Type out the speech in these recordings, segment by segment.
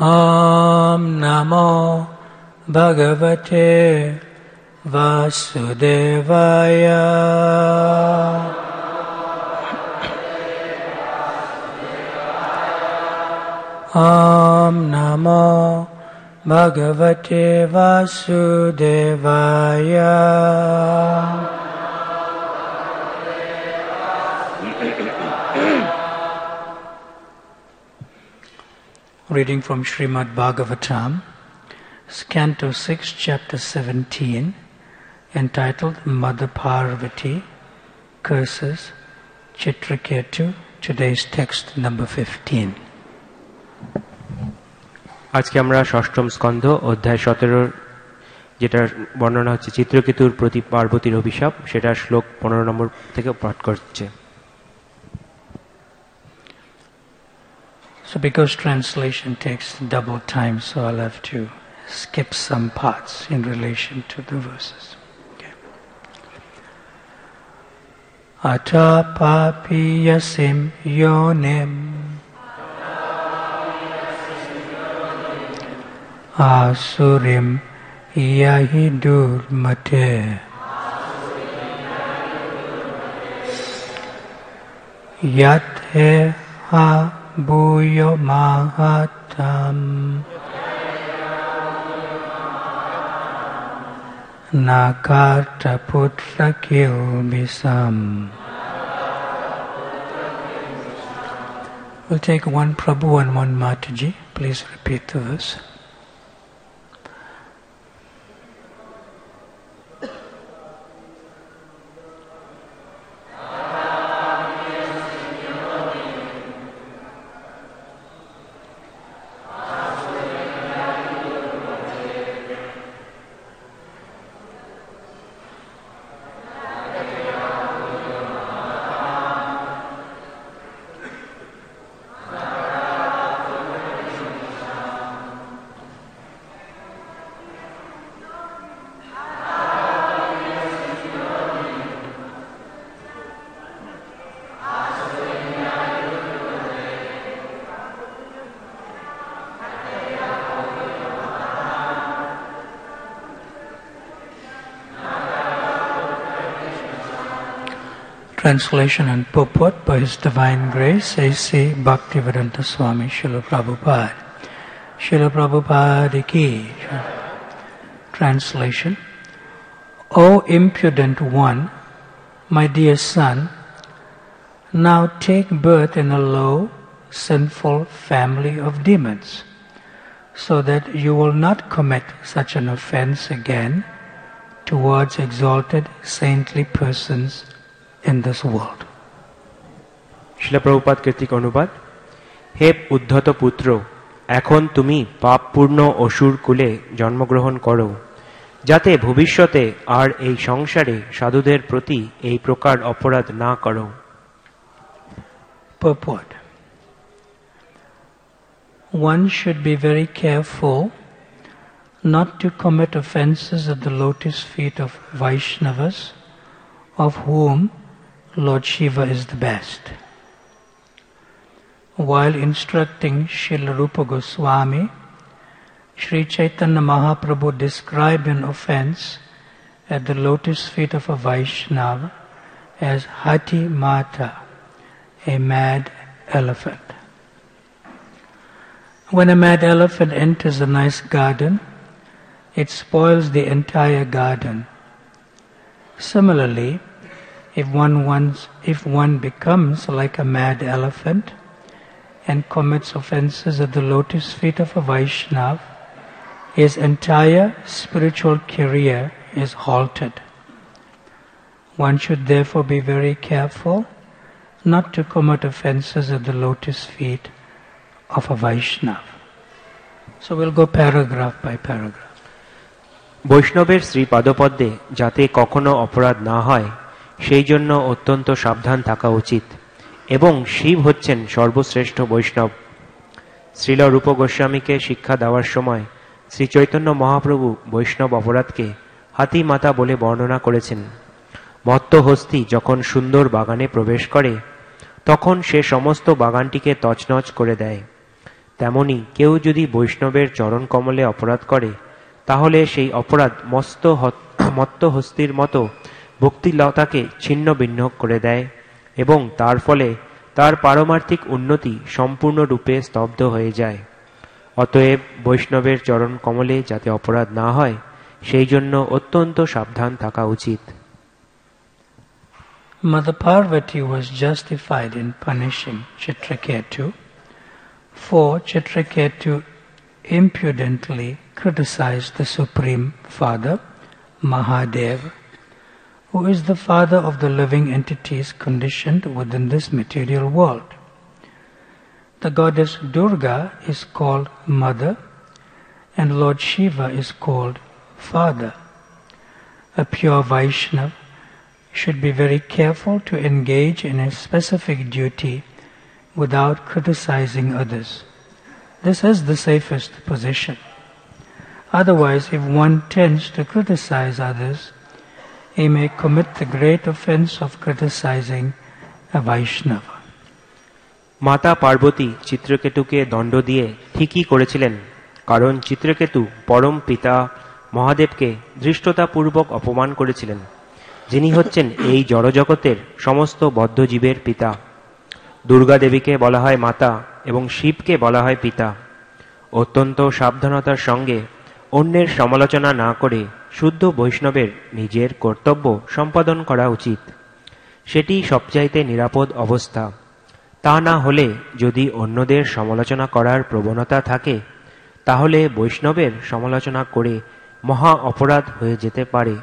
Om Namo Bhagavate Vasudevaya. Om Namo Bhagavate Vasudevaya. Reading from Srimad Bhagavatam, Canto 6, Chapter 17, entitled Mother Parvati curses Chitraketu. Today's text, number 15. আজকে আমরা ষষ্ঠম স্কন্ধ অধ্যায় 17 যেটার বর্ণনা হচ্ছে চিত্রকেতুর প্রতি পার্বতীর অভিশাপ, সেটা শ্লোক 15 নম্বর থেকে পাঠ করছে। So because translation takes double time, so I'll have to skip some parts in relation to the verses. Okay. Ata papiyasim yonim asurim yahidur mate yat he ha Bhuyo Mahatam Nakarta Putra Kilbisam. We'll take one Prabhu and one Mataji. Please repeat the verse. Translation and purport by His Divine Grace A.C. Bhaktivedanta Swami Srila Prabhupada. Srila Prabhupada ki. Translation. O impudent one, my dear son, now take birth in a low, sinful family of demons, so that you will not commit such an offense again towards exalted saintly persons in this world. শিলা প্রভুপাদ কর্তৃক অনুবাদ। হে উদ্ধত পুত্র, এখন তুমি পাপপূর্ণ অসুর কুলে জন্মগ্রহণ করো, যাতে ভবিষ্যতে আর এই সংসারে সাধুদের প্রতি এই প্রকার অপরাধ না করো। Purport. One should be very careful not to commit offenses at the lotus feet of Vaishnavas, of whom Lord Shiva is the best. While instructing Srila Rupa Goswami, Sri Chaitanya Mahaprabhu described an offense at the lotus feet of a Vaishnava as Hati Mata, a mad elephant. When a mad elephant enters a nice garden, it spoils the entire garden. Similarly, if one becomes like a mad elephant and commits offenses at the lotus feet of a Vaishnava, his entire spiritual career is halted. One should therefore be very careful not to commit offenses at the lotus feet of a Vaishnava. So we'll go paragraph by paragraph. বৈষ্ণবের শ্রী পাদপদ্মে যাতে কখনো অপরাধ না হয় সেই জন্য অত্যন্ত সাবধান থাকা উচিত, এবং শিব হচ্ছেন সর্বশ্রেষ্ঠ বৈষ্ণব। শ্রীল রূপ গোস্বামীকে শিক্ষা দেওয়ার সময় শ্রী চৈতন্য মহাপ্রভু বৈষ্ণব অপরাধকে হাতি মাতা বলে বর্ণনা করেছেন। মত্ত হস্তি যখন সুন্দর বাগানে প্রবেশ করে তখন সে সমস্ত বাগানটিকে তছনছ করে দেয়। তেমনি কেউ যদি বৈষ্ণবের চরণ কমলে অপরাধ করে, তাহলে সেই অপরাধ মত্তহস্তির মতো ভক্তিলতাকে ছিন্ন ভিন্ন করে দেয় এবং তার ফলে তার পারমার্থিক উন্নতি সম্পূর্ণরূপে স্তব্ধ হয়ে যায়। অতএব বৈষ্ণবের চরণ কমলে যাতে অপরাধ না হয়, সেই জন্য অত্যন্ত সাবধান থাকা উচিত। Mother Parvati was justified in punishing Chitraketu, for Chitraketu impudently criticized the Supreme Father, Mahadeva, who is the father of the living entities conditioned within this material world. The goddess Durga is called Mother, and Lord Shiva is called Father. A pure Vaishnava should be very careful to engage in a specific duty without criticizing others. This is the safest position. Otherwise, if one tends to criticize others, he may commit the great offense of criticizing a Vaishnava. মাতা পার্বতী চিত্রকেতুকে দণ্ড দিয়ে ঠিকই করেছিলেন, কারণ চিত্রকেতু পরম পিতা মহাদেবকে ধৃষ্টতাপূর্বক অপমান করেছিলেন, যিনি হচ্ছেন এই জড়জগতের সমস্ত বদ্ধজীবের পিতা। দুর্গা দেবীকে বলা হয় মাতা এবং শিবকে বলা হয় পিতা। অত্যন্ত সাবধানতার সঙ্গে অন্যের সমালোচনা না করে শুদ্ধ বৈষ্ণবের নিজের কর্তব্য সম্পাদন করা উচিত। সেটি সবচাইতে নিরাপদ অবস্থা। তা না হলে যদি অন্যদের সমালোচনা করার প্রবণতা থাকে, তাহলে বৈষ্ণবের সমালোচনা করে মহা অপরাধ হয়ে যেতে পারে।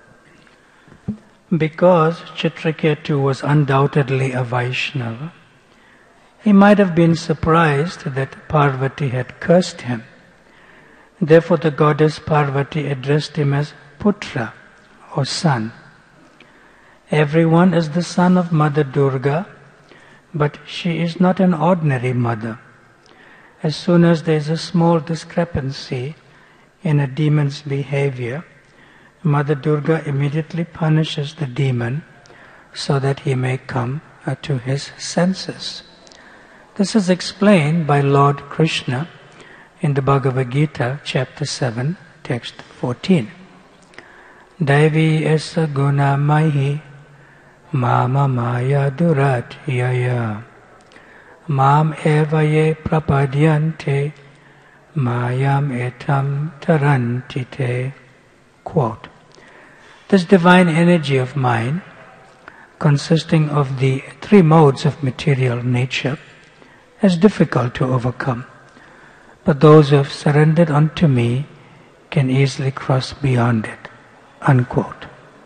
Because Chitraketu was undoubtedly a Vaishnava, he might have been surprised that Parvati had cursed him. Therefore the goddess Parvati addressed him as Putra, or son. Everyone is the son of Mother Durga, but she is not an ordinary mother. As soon as there is a small discrepancy in a demon's behavior, Mother Durga immediately punishes the demon so that he may come to his senses. This is explained by Lord Krishna in the Bhagavad Gita, chapter 7, text 14. Daivi esa guna mahi mama maya durat yaya mam eva ye prapadyante mayam etam tarantite. Quote, this divine energy of mine, consisting of the three modes of material nature, is difficult to overcome, but those who have surrendered unto me can easily cross beyond it. Unquote.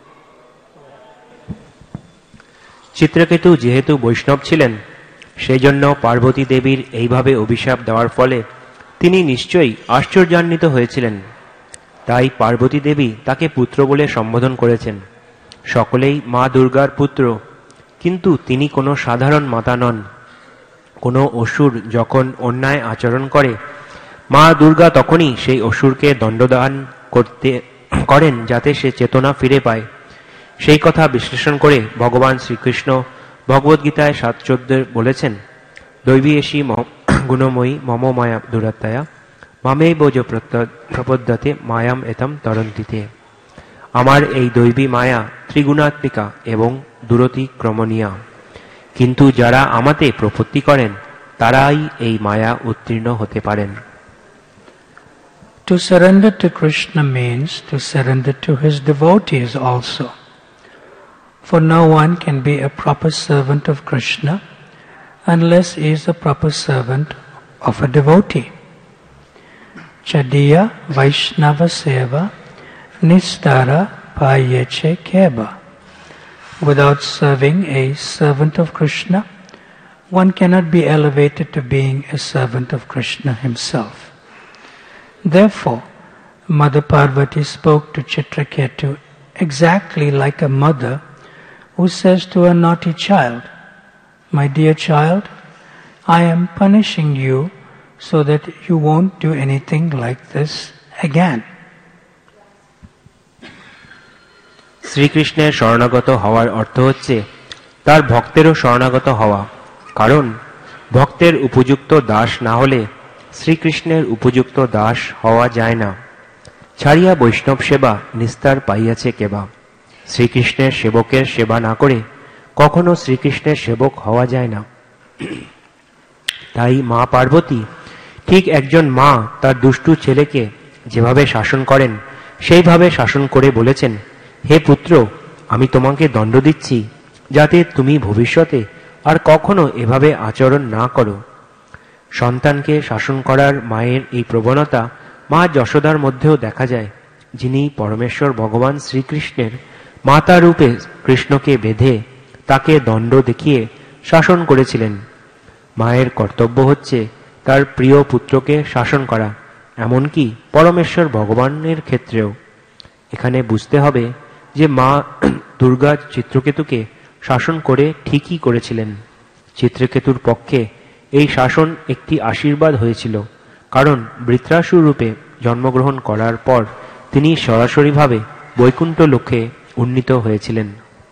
Chitraketu যেহেতু বৈষ্ণব ছিলেন, সেই জন্য পার্বতী দেবীর এইভাবে অভিশাপ দেওয়ার ফলে তিনি নিশ্চয়ই আশ্চর্যান্বিত হয়েছিলেন। তাই পার্বতী দেবী তাকে পুত্র বলে সম্বোধন করেছেন। সকলেই মা দুর্গার পুত্র, কিন্তু তিনি কোনো সাধারণ মাতা নন। কোনো অসুর যখন অন্যায় আচরণ করে, মা দুর্গা তখনই সেই অসুরকে দণ্ডদান করেন যাতে সে চেতনা ফিরে পায়। সেই কথা বিশ্লেষণ করে ভগবান শ্রীকৃষ্ণ ভগবদ্গীতায় 7:14 বলেছেন, দৈবী এসি গুণময়ী মম মায়া দুরাত্মায়া মামে বোজ প্রপদ্যতে মায়াম এতম তরন্তিতে। আমার এই দৈবী মায়া ত্রিগুণাত্মিকা এবং দূরতিক্রমণীয়া, কিন্তু যারা আমাতে প্রপত্তি করেন তারাই এই মায়া উত্তীর্ণ হতে পারেন। To surrender to Krishna means to surrender to his devotees also. For no one can be a proper servant of Krishna unless he is a proper servant of a devotee. Chadiya Vaishnava Seva Nistara Payeche Keba. Without serving a servant of Krishna, one cannot be elevated to being a servant of Krishna himself. Therefore, Mother Parvati spoke to Chitraketu exactly like a mother who says to a naughty child, "My dear child, I am punishing you so that you won't do anything like this again." শ্রীকৃষ্ণের শরণাগত হওয়ার অর্থ হচ্ছে তার ভক্তেরও শরণাগত হওয়া, কারণ ভক্তের উপযুক্ত দাস না হলে শ্রীকৃষ্ণের উপযুক্ত দাস হওয়া যায় না। ছাড়িয়া বৈষ্ণব সেবা নিস্তার পাইয়াছে কেবা। শ্রীকৃষ্ণের সেবকের সেবা না করে কখনো শ্রীকৃষ্ণের সেবক হওয়া যায় না। তাই মা পার্বতী ঠিক একজন মা তার দুষ্টু ছেলেকে যেভাবে শাসন করেন সেইভাবে শাসন করে বলেছেন, হে পুত্র, আমি তোমাকে দণ্ড দিচ্ছি যাতে তুমি ভবিষ্যতে আর কখনো এভাবে আচরণ না করো। সন্তানকে শাসন করার মায়ের এই প্রবণতা মা যশোদার মধ্যেও দেখা যায়, যিনি পরমেশ্বর ভগবান শ্রীকৃষ্ণের মাতা রূপে কৃষ্ণকে বেঁধে তাকে দণ্ড দেখিয়ে শাসন করেছিলেন। মায়ের কর্তব্য হচ্ছে তার প্রিয় পুত্রকে শাসন করা, এমনকি পরমেশ্বর ভগবানের ক্ষেত্রেও। এখানে বুঝতে হবে যে মা দুর্গা চিত্রকেতুকে শাসন করে ঠিকই করেছিলেন। চিত্রকেতুর পক্ষে এই শাসন একটি আশীর্বাদ হয়েছিল, কারণ বৃত্রাসুর রূপে জন্মগ্রহণ করার পর তিনি সরাসরিভাবে বৈকুণ্ঠ লোকে উন্নীত হয়েছিলেন।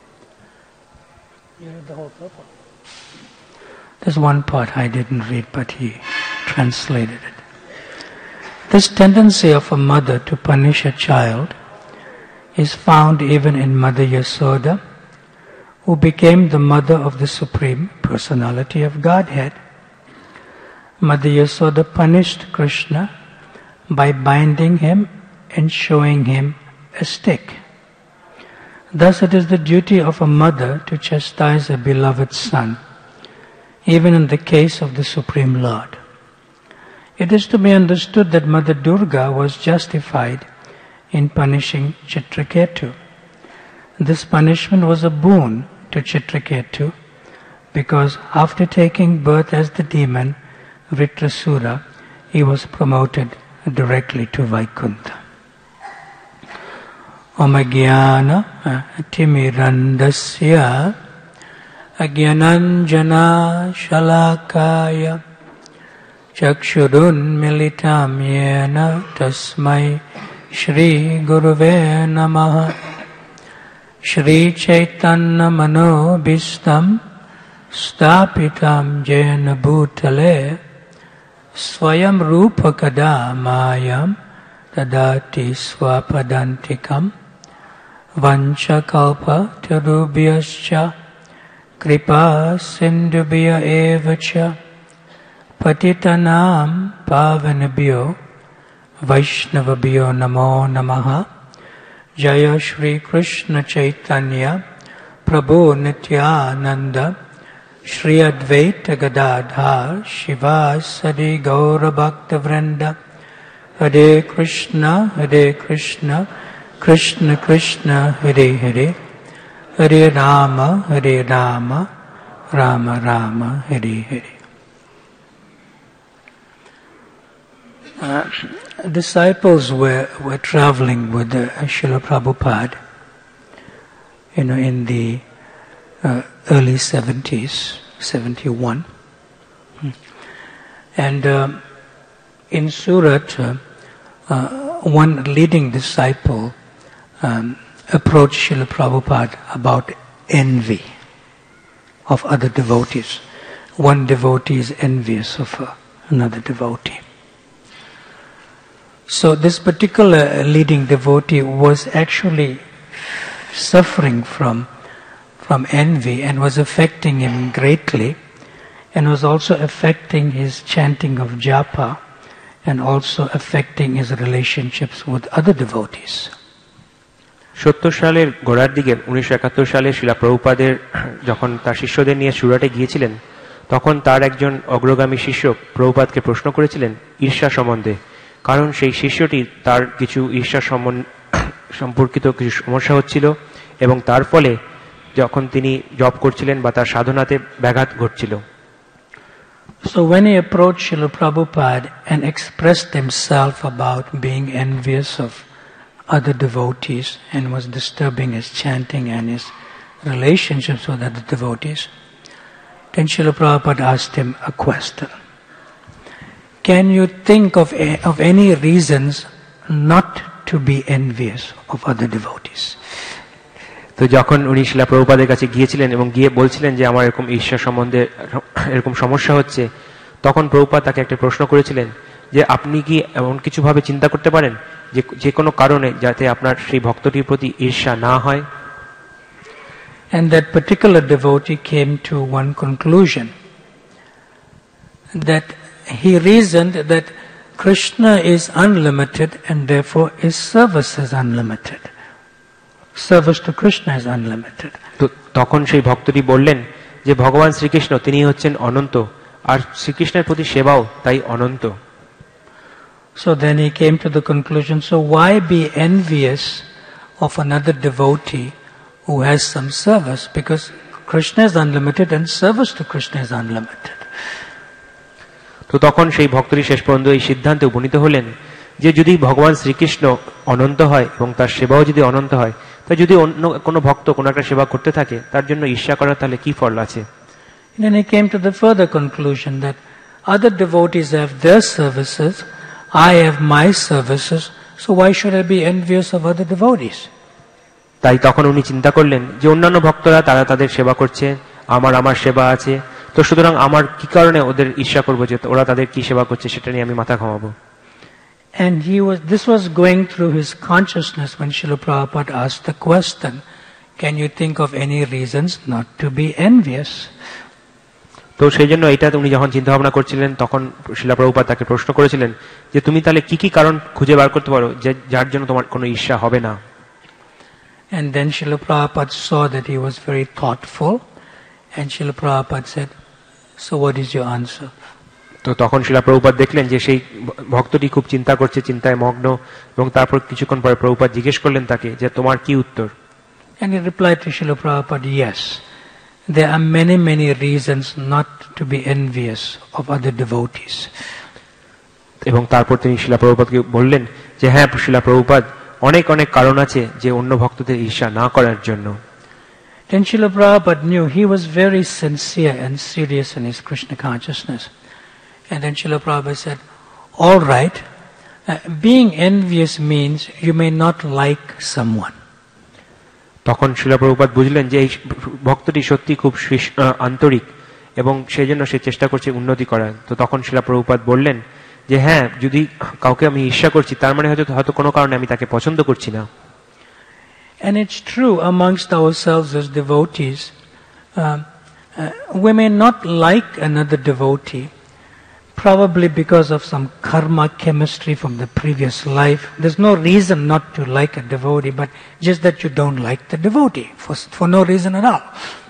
There's one part I didn't read, but he translated it. This tendency of a mother to punish a child is found even in Mother Yasoda, who became the mother of the Supreme Personality of Godhead. Mother Yasoda punished Krishna by binding him and showing him a stick. Thus it is the duty of a mother to chastise a beloved son, even in the case of the Supreme Lord. It is to be understood that Mother Durga was justified in punishing Chitraketu. This punishment was a boon to Chitraketu because after taking birth as the demon Vritrasura, he was promoted directly to Vaikuntha. Om Agyana Timirandasya Agyananjana Shalakaya Chakshurun Militam Yena Tasmai Shri Guruve Namaha. Shri Chaitanya Manobhistam Stapitam Jena Bhutale Swayam Rupa Kadamayam Tadati Swapadantikam Vancha Kalpa Tarubhyascha Kripa Sindhubhya Evacha Patitanam Pavanabhyo Vaishnavabhyo Namo Namaha. Jaya Shri Krishna Chaitanya Prabhu Nityananda Shri Advaita Gadadhar Shivasadi Gaura Bhakta Vrinda. Hare Krishna Krishna Krishna Hare Hare, Hare Rama Rama Rama Hare Hare. Disciples were traveling with Srila Prabhupada, in the early 70s, 71. And in Surat, one leading disciple approached Srila Prabhupada about envy of other devotees. One devotee is envious of another devotee. So this particular leading devotee was actually suffering from envy and was affecting him greatly, and was also affecting his chanting of japa and also affecting his relationships with other devotees. 70 সালের গোড়ার দিকে 1971 সালে শ্রীলা প্রভুপাদের যখন তার শিষ্যদের নিয়ে সুরাটে গিয়েছিলেন, তখন তার একজন অগ্রগামী শিষ্য প্রভুপাদকে প্রশ্ন করেছিলেন ঈর্ষা সম্বন্ধে, কারণ সেই শিষ্যটি তার কিছু ঈর্ষা সম্পর্কিত কিছু সমস্যা হচ্ছিল এবং তার ফলে যখন তিনি জপ করছিলেন বা তার সাধনাতে ব্যাঘাত ঘটছিল। So when he approached Srila Prabhupada and expressed himself about being envious of other devotees and was disturbing his chanting and his relationships with other devotees, then Srila Prabhupada asked him a question. Can you think of any reasons not to be envious of other devotees? তো যখন উনি শিলা প্রভুপাদের কাছে গিয়েছিলেন এবং গিয়ে বলছিলেন যে আমার এরকম ঈর্ষা সম্বন্ধে এরকম সমস্যা হচ্ছে, তখন প্রভুপাদ তাকে একটা প্রশ্ন করেছিলেন যে আপনি কি এমন কিছু ভাবে চিন্তা করতে পারেন যে যে কোনো কারণে যাতে আপনার সেই ভক্তটির প্রতি ঈর্ষা না হয়? And that particular devotee came to one conclusion, that he reasoned that Krishna is unlimited and therefore his service is unlimited. Service to Krishna is unlimited. তো তখন সেই ভক্তটি বললেন যে ভগবান শ্রীকৃষ্ণ তিনি হচ্ছেন অনন্ত, আর শ্রীকৃষ্ণের প্রতি সেবাও তাই অনন্ত। So then he came to the conclusion, so why be envious of another devotee who has some service? Because Krishna is unlimited and service to Krishna is unlimited. তো তখন সেই ভক্তটি শেষ পর্যন্ত এই সিদ্ধান্তে উপনীত হলেন যে যদি ভগবান শ্রীকৃষ্ণ অনন্ত হয় এবং তার সেবাও যদি অনন্ত হয়, তাই যদি অন্য কোনো ভক্ত কোনো একটা সেবা করতে থাকে তার জন্য ঈর্ষা করার তাহলে কি ফল আছে? And then he came to the further conclusion that other devotees have their services, I have my services, so why should I be envious of other devotees? তাই তখন উনি চিন্তা করলেন যে অন্যান্য ভক্তরা তারা তাদের সেবা করছে, আমার সেবা আছে, তো সুতরাং আমার কি কারণে ওদের ঈর্ষা করবো যে ওরা তাদের কি সেবা করছে সেটা নিয়ে আমি মাথা ঘামাবো। And this was going through his consciousness when Srila Prabhupada asked the question, can you think of any reasons not to be envious? তো সেই জন্য এটা উনি যখন চিন্তা ভাবনা করছিলেন তখন শ্রীলা প্রভুপাদ তাকে প্রশ্ন করেছিলেন যে তুমি তাহলে কি কি কারণ খুঁজে বার করতে পারো যে যার জন্য তোমার কোনো ঈর্ষা হবে না? And then Srila Prabhupada saw that he was very thoughtful, and Srila Prabhupada said, so what is your answer? তো তখন শ্রীলা প্রভুপাদ দেখলেন যে সেই ভক্তটি খুব চিন্তা করছে, চিন্তায় মগ্ন, এবং তারপর কিছুক্ষণ পরে প্রভুপাদ জিজ্ঞেস করলেন তাকে যে তোমার কি উত্তর? And he replied to Srila Prabhupada, yes, there are many reasons not to be envious of other devotees. এবং তারপর তিনি শ্রীলা প্রভুপাদকে বললেন যে হ্যাঁ শ্রীলা প্রভুপাদ, অনেক কারণ আছে যে অন্য ভক্তদের ঈর্ষা না করার জন্য। Then Srila Prabhupada knew he was very sincere and serious in his Krishna consciousness. And then Srila Prabhupada said, all right, being envious means you may not like someone. তখন শ্রীলা প্রভুপাদ বুঝলেন যে এই ভক্তটি সত্যি খুব আন্তরিক এবং সেই জন্য সে চেষ্টা করছে উন্নতি করার। তো তখন শ্রীলা প্রভুপাদ বললেন যে হ্যাঁ, যদি কাউকে আমি ঈর্ষা করছি তার মানে হয়তো কোনো কারণে আমি তাকে পছন্দ করছি না। And it's true amongst ourselves as devotees, we may not like another devotee, probably because of some karma chemistry from the previous life. There's no reason not to like a devotee, but just that you don't like the devotee for no reason at all.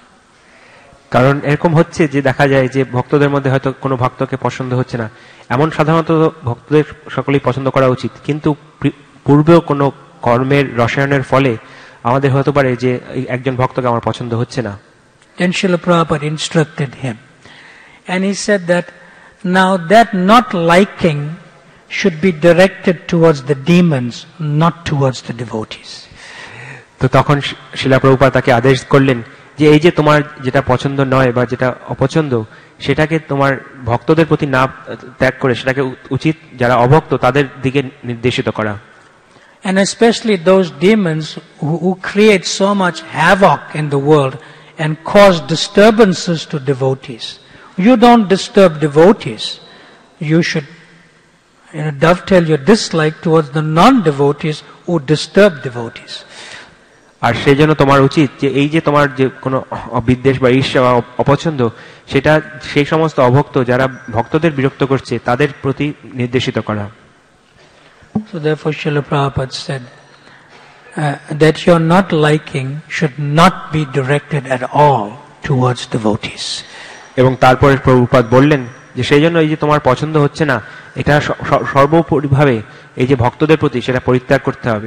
কারণ এরকম হচ্ছে যে দেখা যায় যে ভক্তদের মধ্যে হয়তো কোনো ভক্তকে পছন্দ হচ্ছে না, এমন সাধারণত ভক্তদের সকলেই পছন্দ করা উচিত, কিন্তু পূর্বেও কোনো কর্মের রসায়নের ফলে আমাদের হতে পারে যে একজন ভক্তকে আমার পছন্দ হচ্ছে না। Then Srila Prabhupada instructed him, and he said that now that not liking should be directed towards the demons, not towards the devotees. তো তখন শ্রীলা প্রভুপাদ তাকে আদেশ করলেন যে এই যে তোমার যেটা পছন্দ নয় বা যেটা অপছন্দ, সেটাকে তোমার ভক্তদের প্রতি না ত্যাগ করে সেটাকে উচিত যারা অভক্ত তাদের দিকে নির্দেশিত করা। And especially those demons who create so much havoc in the world and cause disturbances to devotees. You don't disturb devotees. You should dovetail your dislike towards the non-devotees who disturb devotees. আর সেই জন্য তোমার উচিত যে এই যে তোমার যে কোনো বিদ্বেষ বা ঈর্ষা বা অপছন্দ, সেটা সেই সমস্ত অভক্ত যারা ভক্তদের বিরক্ত করছে তাদের প্রতি নির্দেশিত করা। So therefore Srila Prabhupada said that your not liking should not be directed at all towards devotees. এবং তারপরে প্রভুপাদ বললেন যে সেই জন্য এই যে তোমার পছন্দ হচ্ছে না, এটা সর্বোপরিভাবে এই যে ভক্তদের প্রতি সেটা পরিত্যাগ করতে হবে।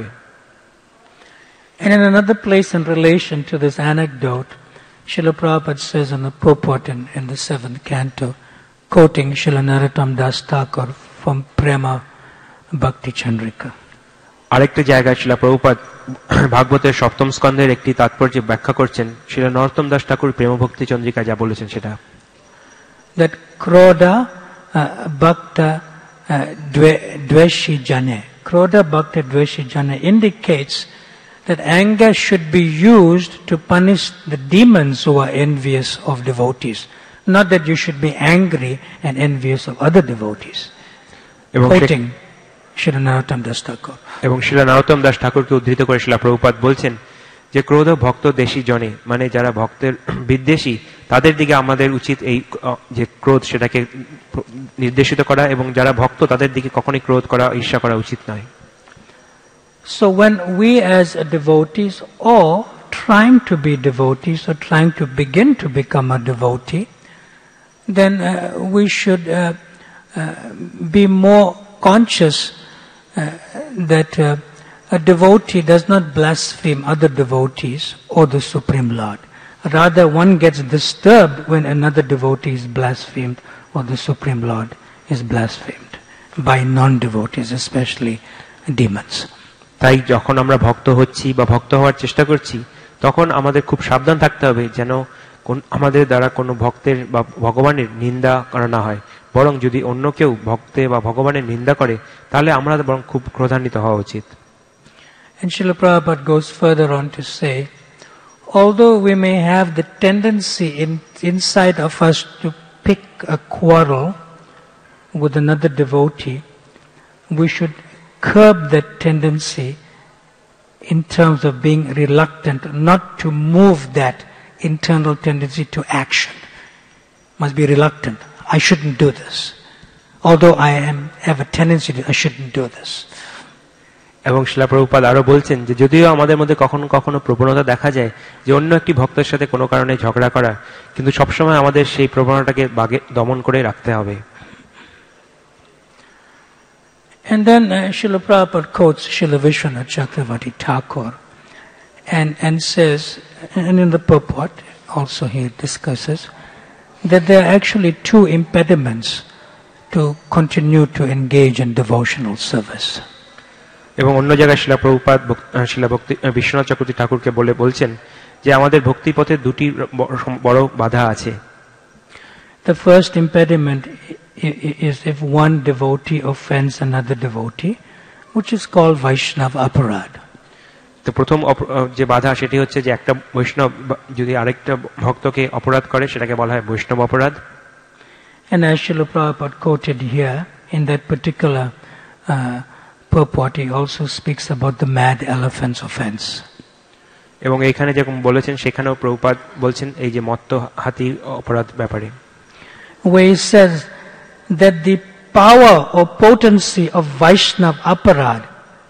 And in another place in relation to this anecdote, Srila Prabhupada says in the purport in the 7th canto, quoting Srila Narottam Das Thakur from Prema Bhakti Chandrika. আরেকটা জায়গায় শ্রীলা প্রভুপাদ ভাগবতের 7ম স্কন্ধের একটি তাৎপর্য ব্যাখ্যা করছেন। শ্রীলা নরোত্তম দাস ঠাকুর প্রেম ভক্তি চন্দ্রিকা যা বলেছেন সেটা, that Krodha Bhakta Dveshi Jane, Krodha Bhakta Dveshi Jane indicates that anger should be used to punish the demons who are envious of devotees, not that you should be angry and envious of other devotees. quoting Srila Narottam Das Thakur. এবং শ্রীলা নরোত্তম দাস ঠাকুরকে উদ্ধৃত করে শ্রীলা প্রভুপাদ বলছেন যে ক্রোধ ভক্ত দেশী জনে, মানে যারা ভক্তের বিদ্বেষী তাদের দিকে আমাদের উচিত এই যে ক্রোধ সেটাকে নির্দেশিত করা, এবং যারা ভক্ত তাদের দিকে কখনোই ক্রোধ করা, ঈর্ষা করা উচিত নয়। So when we as devotees, or trying to be devotees, or trying to begin to become a devotee, then we should be more conscious that a devotee does not blaspheme other devotees or the Supreme Lord. Rather, one gets disturbed when another devotee is blasphemed or the Supreme Lord is blasphemed by non-devotees, especially demons. তাই যখন আমরা ভক্ত হচ্ছি বা ভক্ত হওয়ার চেষ্টা করছি, তখন আমাদের খুব সাবধান থাকতে হবে যেন আমাদের দ্বারা কোনো ভক্তের বা ভগবানের নিন্দা করা না হয়। বরং যদি অন্য কেউ ভক্তে বা ভগবানের নিন্দা করে তাহলে আমরা বরং খুব ক্রোধান্বিত হওয়া উচিত। And Srila Prabhupada goes further on to say, although we may have the tendency inside of us to pick a quarrel with another devotee, we should curb that tendency in terms of being reluctant not to move that internal tendency to action. Must be reluctant. I shouldn't do this. Although I have a tendency to, I shouldn't do this. এবং শ্রীলা প্রভুপাদ আরো বলছেন যে যদিও আমাদের মধ্যে কখনো কখনো প্রবণতা দেখা যায় যে অন্য একটি ভক্তের সাথে কোনো কারণে ঝগড়া করা, কিন্তু সবসময় আমাদের সেই প্রবণতাকে দমন করে রাখতে হবে। And then Srila Prabhupada quotes Srila Vishwanath Chakravarti Thakur and says, and in the purport also he discusses, that there are actually two impediments to continue to engage in devotional service. এবং অন্য জায়গায় শ্রীলা প্রভুপাদ শ্রীলা ভক্তি বিশ্বনাথ চক্রবর্তী ঠাকুরকে বলছেন যে আমাদের ভক্তি পথে দুটি বড় বাধা আছে। The first impediment is if one devotee offends another devotee, which is called Vaishnava Aparad. তো প্রথম যে বাধা সেটি হচ্ছে যে একটা বৈষ্ণব যদি আরেকটা ভক্তকে অপরাধ করে সেটাকে বলা হয় বৈষ্ণব অপরাধ। And as Srila Prabhupada quoted here, in that particular purport, he also speaks about the mad elephant's offense. এবং এইখানে যেরকম বলেছেন সেখানেও প্রভুপাদ বলছেন এই যে মত্ত হাতির অপরাধ ব্যাপারে, where he says that the power or potency of Vaishnava Aparad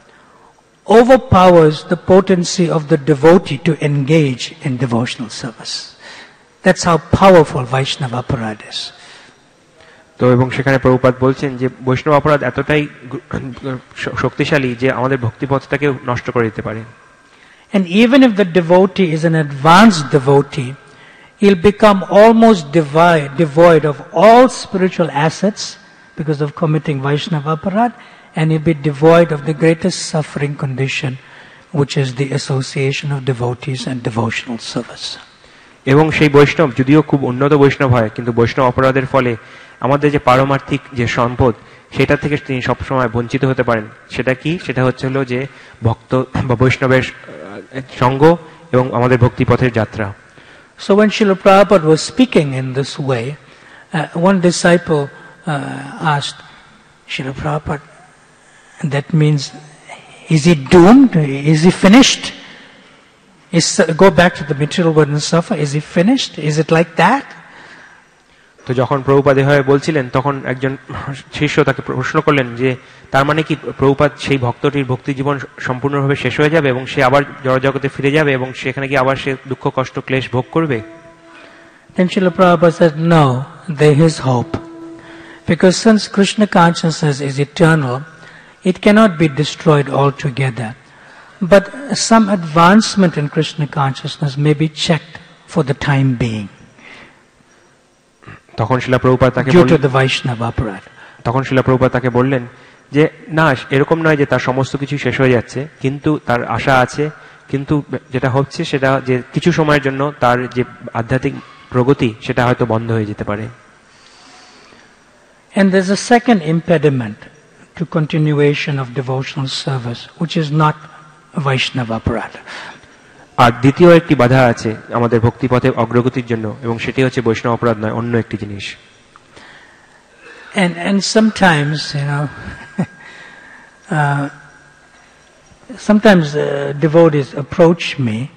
overpowers the potency of the devotee to engage in devotional service. That's how powerful Vaishnava Aparad is. তো এবং সেখানে প্রভুপাদ বলছেন যে বৈষ্ণব অপরাধ এতটাই শক্তিশালী যে আমাদের ভক্তিপথটাকে নষ্ট করে দিতে পারে। And even if the devotee is an advanced devotee, he'll become almost devoid of all spiritual assets because of committing Vaishnava Aparad, and he'll be devoid of the greatest suffering condition, which is the association of devotees and devotional service. এবং সেই বৈষ্ণব যদিও খুব উন্নত বৈষ্ণব হয়, কিন্তু বৈষ্ণব অপরাধের ফলে আমাদের যে পারমার্থিক যে সম্পদ সেটা থেকে তিনি সবসময় বঞ্চিত হতে পারেন। সেটা কি? সেটা হচ্ছে হলো যে ভক্ত বা বৈষ্ণবের সঙ্গ এবং আমাদের ভক্তিপথের যাত্রা। So when Srila Prabhupada was speaking in this way, one disciple asked Srila Prabhupada, that means, is he doomed? Is he finished? Go back to the material world and suffer. Is he finished? Is it like that? তো যখন প্রভুপাদ এভাবে বলছিলেন তখন একজন শিষ্য তাকে প্রশ্ন করলেন যে তার মানে কি প্রভুপাদ সেই ভক্তটির ভক্তি জীবন সম্পূর্ণভাবে শেষ হয়ে যাবে এবং সে আবার জড়জগতে ফিরে যাবে এবং সেখানে কি আবার সে দুঃখ কষ্ট ক্লেশ ভোগ করবে? Then Srila Prabhupada said, no, there is hope. Because since Krishna consciousness is eternal, it cannot be destroyed altogether. But some advancement in Krishna consciousness may be checked for the time being. তখন শিলা প্রভুপাদ তাকে due to the Vaishnava Aparad. তখন শিলা প্রভুপাদ তাকে বললেন যে না, এরকম নয় যে তার সমস্ত কিছু শেষ হয়ে যাচ্ছে, কিন্তু তার আশা আছে, কিন্তু যেটা হচ্ছে সেটা যে কিছু সময়ের জন্য তার যে আধ্যাত্মিক প্রগতি সেটা হয়তো বন্ধ হয়ে যেতে পারে। And there's a second impediment to continuation of devotional service, which is not Vaishnava Aparad. আর দ্বিতীয় একটি বাধা আছে আমাদের ভক্তিপথে অগ্রগতির জন্য, এবং সেটি হচ্ছে বৈষ্ণব অপরাধ নয়, অন্য একটি জিনিস। And sometimes, sometimes devotees approach me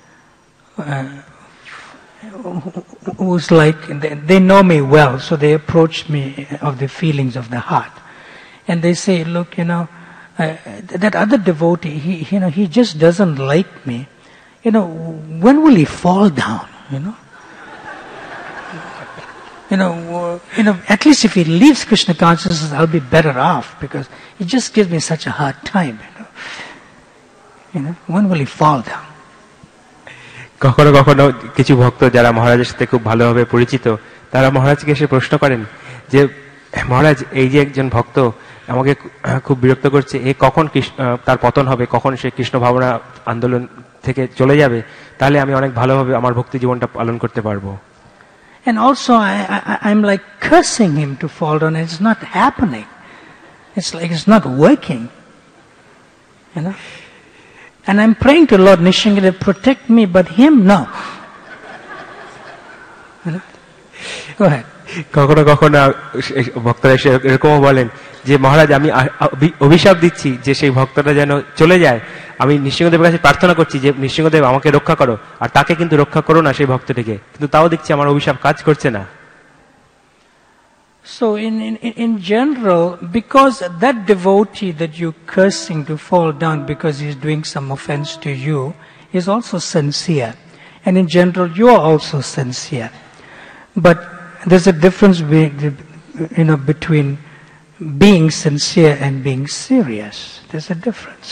who's like, they know me well, so they approach me of the feelings of the heart. And they say, look, that other devotee, he just doesn't like me. When will he fall down, at least if he leaves Krishna consciousness, I'll be better off, because he just gives me such a hard time, when will he fall down? কখনো কখনো কিছু ভক্ত যারা মহারাজের সাথে খুব ভালোভাবে পরিচিত, তারা মহারাজকে এসে প্রশ্ন করেন যে মহারাজ, এই যে একজন ভক্ত আমাকে খুব বিরক্ত করছে, এ কখন তার পতন হবে, কখন সে কৃষ্ণ ভাবনা আন্দোলন থেকে চলে যাবে, তাহলে আমি অনেক ভালোভাবে আমার ভক্তি জীবনটা পালন করতে পারবো। And also I'm like cursing him to fall down, and it's not happening. It's like it's not working. And I'm praying to Lord Nrsimha, protect me, but him, no. Go ahead. কখনো কখনো ভক্তরা এসে এরকমও বলেন যে মহারাজ, আমি অভিশাপ দিচ্ছি যে সেই ভক্তটা যেন চলে যায়। আমি নৃসিংহদেবের কাছে প্রার্থনা করছি যে নৃসিংহদেব আমাকে রক্ষা করো, আর তাকে কিন্তু রক্ষা করো না সেই ভক্তটিকে, কিন্তু তাও দেখছি আমার অভিশাপ কাজ করছে না। So in general, because that devotee that you're cursing to fall down because he's doing some offense to you is also sincere. And in general, you are also sincere. But there's a difference between being sincere and being serious. There's a difference.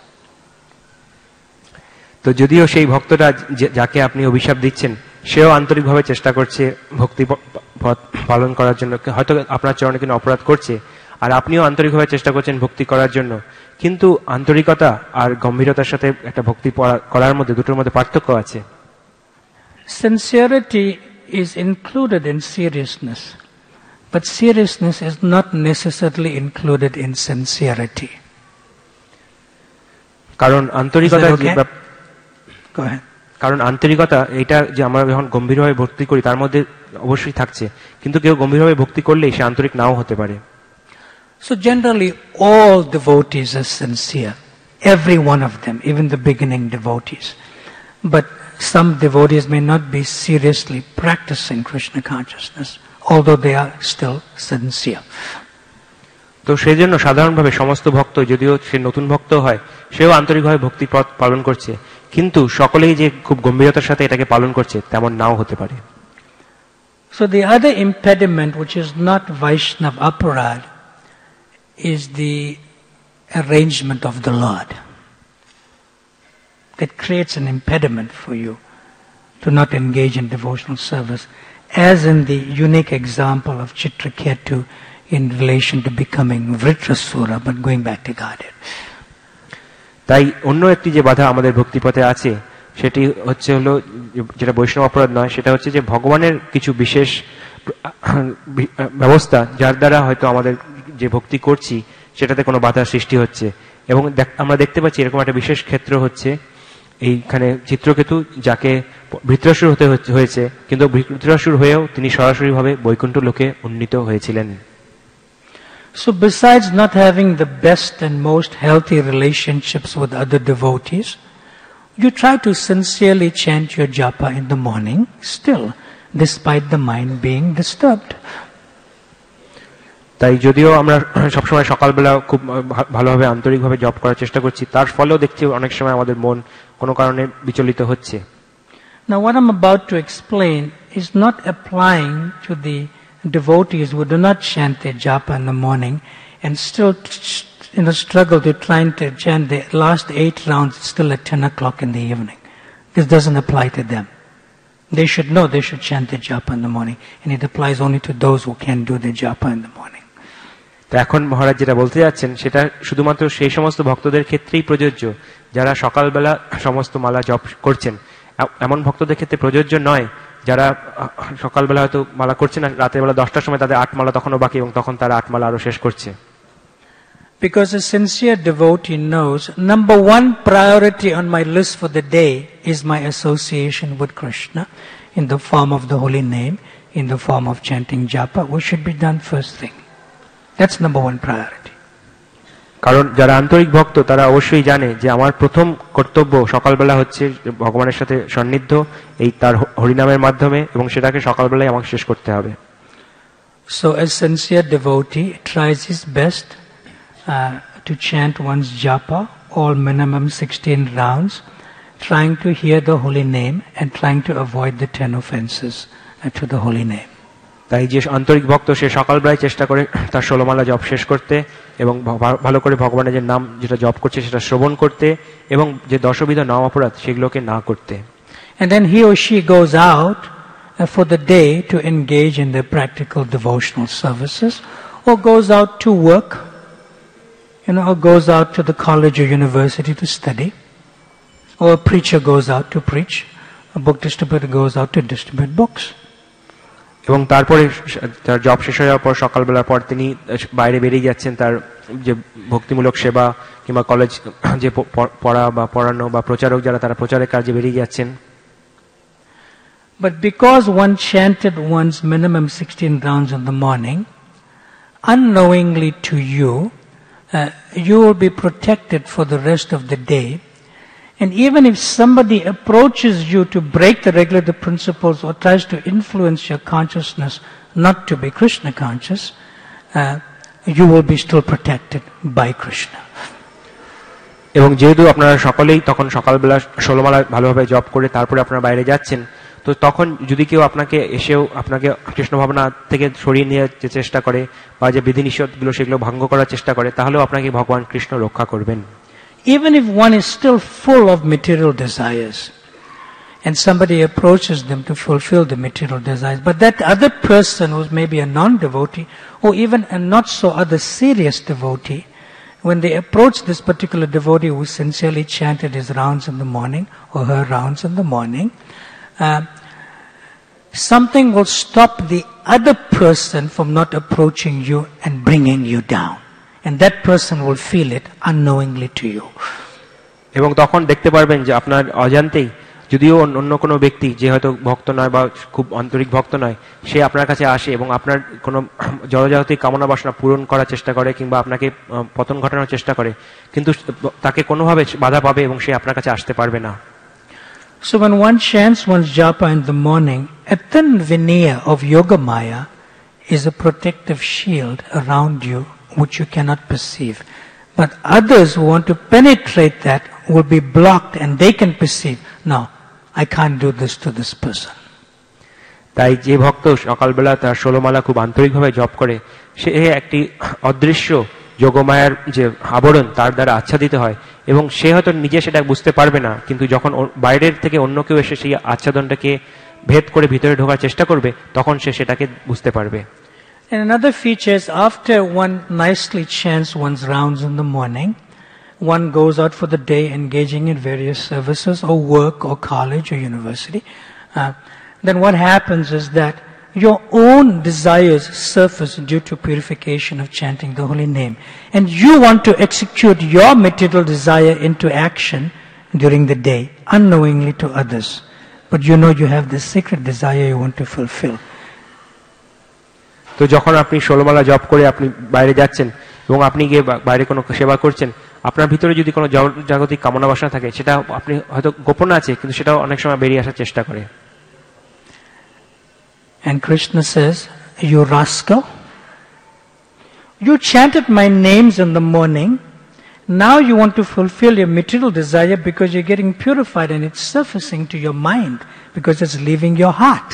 তো যদিও সেই ভক্তটা যাকে আপনি অভিশাপ দিচ্ছেন সেও আন্তরিকভাবে চেষ্টা করছে ভক্তি পথ পালন করার জন্য, হয়তো আপনার চরণে কোনো অপরাধ করছে, আর আপনিও আন্তরিকভাবে চেষ্টা করছেন ভক্তি করার জন্য, কিন্তু আন্তরিকতা আর গম্ভীরতার সাথে একটা ভক্তি করার মধ্যে দুটোর মধ্যে পার্থক্য আছে। Sincerity is included in seriousness, but seriousness is not necessarily included in sincerity. কারণ আন্তরিকতা Go ahead. কারণ আন্তরিকতা এটা যে আমরা যখন গম্ভীরভাবে ভক্তি করি তার মধ্যে অবশ্যই থাকছে, কিন্তু কেউ গম্ভীরভাবে ভক্তি করলেই সে আন্তরিক নাও হতে পারে। So generally all devotees are sincere, every one of them, even the beginning devotees. But some devotees may not be seriously practicing Krishna consciousness, although they are still sincere. তো সেই জন্য সাধারণভাবে সমস্ত ভক্ত, যদিও সে নতুন ভক্ত হয়, সেও আন্তরিকভাবে ভক্তি পথ পালন করছে, কিন্তু সকলেই যে খুব গম্ভীরতার সাথে এটাকে পালন করছে তেমন নাও হতে পারে। So the other impediment, which is not Vaishnava aparad, is the arrangement of the Lord. That creates an impediment for you to not engage in devotional service, as in the unique example of Chitraketu in relation to becoming Vritrasura, but going back to Godhead. তাই অন্য একটি যে বাধা আমাদের ভক্তিপথে আছে সেটি হচ্ছে হলো, যেটা বৈষ্ণব অপরাধ নয়, সেটা হচ্ছে যে ভগবানের কিছু বিশেষ ব্যবস্থা যার দ্বারা হয়তো আমাদের যে ভক্তি করছি সেটাতে কোনো বাধা সৃষ্টি হচ্ছে। এবং আমরা দেখতে পাচ্ছি এরকম একটা বিশেষ ক্ষেত্র হচ্ছে এইখানে চিত্রকেতু, যাকে বৃত্রাসুর হতে হয়েছে, কিন্তু বৃত্রাসুর হয়েও তিনি সরাসরিভাবে বৈকুণ্ঠ লোকে উন্নীত হয়েছিলেন। So besides not having the best and most healthy relationships with other devotees, you try to sincerely chant your japa in the morning still, despite the mind being disturbed. তাই যদিও আমরা সবসময় সকালবেলা খুব ভালোভাবে আন্তরিকভাবে জপ করার চেষ্টা করছি, তার ফলেও দেখছি অনেক সময় আমাদের মন কোনো কারণে বিচলিত হচ্ছে। Now what I'm about to explain is not applying to the devotees who do not chant their japa in the morning and still struggle to trying to chant the last 8 rounds still at 10 o'clock in the evening. This doesn't apply to them. They should know they should chant their japa in the morning, and it applies only to those who can do their japa in the morning. তো এখন মহারাজ যেটা বলতে যাচ্ছেন সেটা শুধুমাত্র সেই সমস্ত ভক্তদের ক্ষেত্রেই প্রযোজ্য যারা সকালবেলা সমস্ত মালা জপ করছেন। এমন ভক্তদের ক্ষেত্রে প্রযোজ্য নয় যারা সকালবেলা হয়তো মালা করছে না, রাতের বেলা 10টার সময় তাদের 8 মালা তখনও বাকি এবং তখন তারা 8 মালা আরো শেষ করছে। Because a sincere devotee knows, number one priority on my list for the day is my association with Krishna in the form of the holy name, in the form of chanting japa, which should be done first thing. That's number one priority. কারণ যারা আন্তরিক ভক্ত তারা অবশ্যই জানে যে আমার প্রথম কর্তব্য সকালবেলা হচ্ছে ভগবানের সাথে সান্নিধ্য এই তার হরিনামের মাধ্যমে, এবং সেটাকে সকালবেলায় আমাকে শেষ করতে হবে। So a sincere devotee tries his best to chant one's japa, all minimum 16 rounds, trying to hear the holy name and trying to avoid the 10 offenses to the holy name. তাই যে আন্তরিক ভক্ত সে সকালবেলায় চেষ্টা করে তার 16 মালা জপ শেষ করতে এবং ভালো করে ভগবানের যে নাম যেটা জপ করছে সেটা শ্রবণ করতে এবং যে 10 বিধ নাম অপরাধ সেগুলোকে না করতে। And then he or she goes out for the day to engage in the practical devotional services, or goes out to work, or goes out to the college or university to study, or a preacher goes out to preach, a book distributor goes out to distribute books. এবং তারপরে তার job শেষ হয়ে যাওয়ার পর সকালবেলার পর তিনি বাইরে বেরিয়ে যাচ্ছেন তার যে ভক্তিমূলক সেবা কিংবা কলেজ যে পড়া বা পড়ানো বা প্রচারক যারা তারা প্রচারের কাজে বেরিয়ে যাচ্ছেন। But because one chanted one's minimum 16 rounds in the morning, unknowingly to you, you will be protected for the rest of the day. And even if somebody approaches you to break the regular principles or tries to influence your consciousness not to be Krishna conscious, you will be still protected by Krishna. এবং যেহেতু আপনারা সকলেই তখন সকালবেলা 16 মালা ভালোভাবে জপ করে তারপরে আপনারা বাইরে যাচ্ছেন, তো তখন যদি কেউ আপনাকে এসেও আপনাকে কৃষ্ণ ভাবনা থেকে সরিয়ে নেওয়ার চেষ্টা করে বা যে বিধিনিষেধগুলো সেগুলো ভঙ্গ করার চেষ্টা করে, তাহলেও আপনাকে ভগবান কৃষ্ণ রক্ষা করবেন। Even if one is still full of material desires and somebody approaches them to fulfill the material desires, but that other person who's maybe a non-devotee or even a not so other serious devotee, when they approach this particular devotee who sincerely chanted his rounds in the morning or her rounds in the morning, something will stop the other person from not approaching you and bringing you down. And that person will feel it unknowingly to you. এবং তখন দেখতে পারবেন যে আপনার অজান্তেই যদিও অন্য কোনো ব্যক্তি যে হয়তো ভক্ত নয় বা খুব আন্তরিক ভক্ত নয়, সে আপনার কাছে আসে এবং আপনার কোনো জড়জাগতিক কামনা বাসনা পূরণ করার চেষ্টা করে কিংবা আপনাকে পতন ঘটানোর চেষ্টা করে, কিন্তু তাকে কোনোভাবে বাধা পাবে এবং সে আপনার কাছে আসতে পারবে না। So when one chants one's japa in the morning, a thin veneer of Yoga Maya is a protective shield around you which you cannot perceive. But others who want to penetrate that will be blocked and they can perceive, no, I can't do this to this person. তাই যে ভক্ত সকালবেলা তার 16 মালা খুব আন্তরিকভাবে জপ করে, সে একটি অদৃশ্য যোগমায়ার যে আবরণ তার দ্বারা আচ্ছাদিত হয় এবং সে হয়তো নিজে সেটা বুঝতে পারবে না, কিন্তু যখন বাইরের থেকে অন্য কেউ এসে সেই আচ্ছাদনটাকে ভেদ করে ভিতরে ঢোকার চেষ্টা করবে তখন সে সেটাকে বুঝতে পারবে। And another feature is after one nicely chants one's rounds in the morning, one goes out for the day engaging in various services or work or college or university, then what happens is that your own desires surface due to purification of chanting the holy name. And you want to execute your material desire into action during the day, unknowingly to others. But you know you have this secret desire you want to fulfill. তো যখন আপনি 16 মালা জপ করে আপনি বাইরে যাচ্ছেন এবং আপনি গিয়ে বাইরে কোনো সেবা করছেন, আপনার ভিতরে যদি কোনো জাগতিক কামনা বাসনা থাকে সেটা আপনি হয়তো গোপন আছে, কিন্তু সেটাও অনেক সময় বেরিয়ে আসার চেষ্টা করে। And Krishna says, you rascal, you chanted my names in the morning, now you want to fulfill your material desire because you're getting purified and it's surfacing to your mind because it's leaving your heart.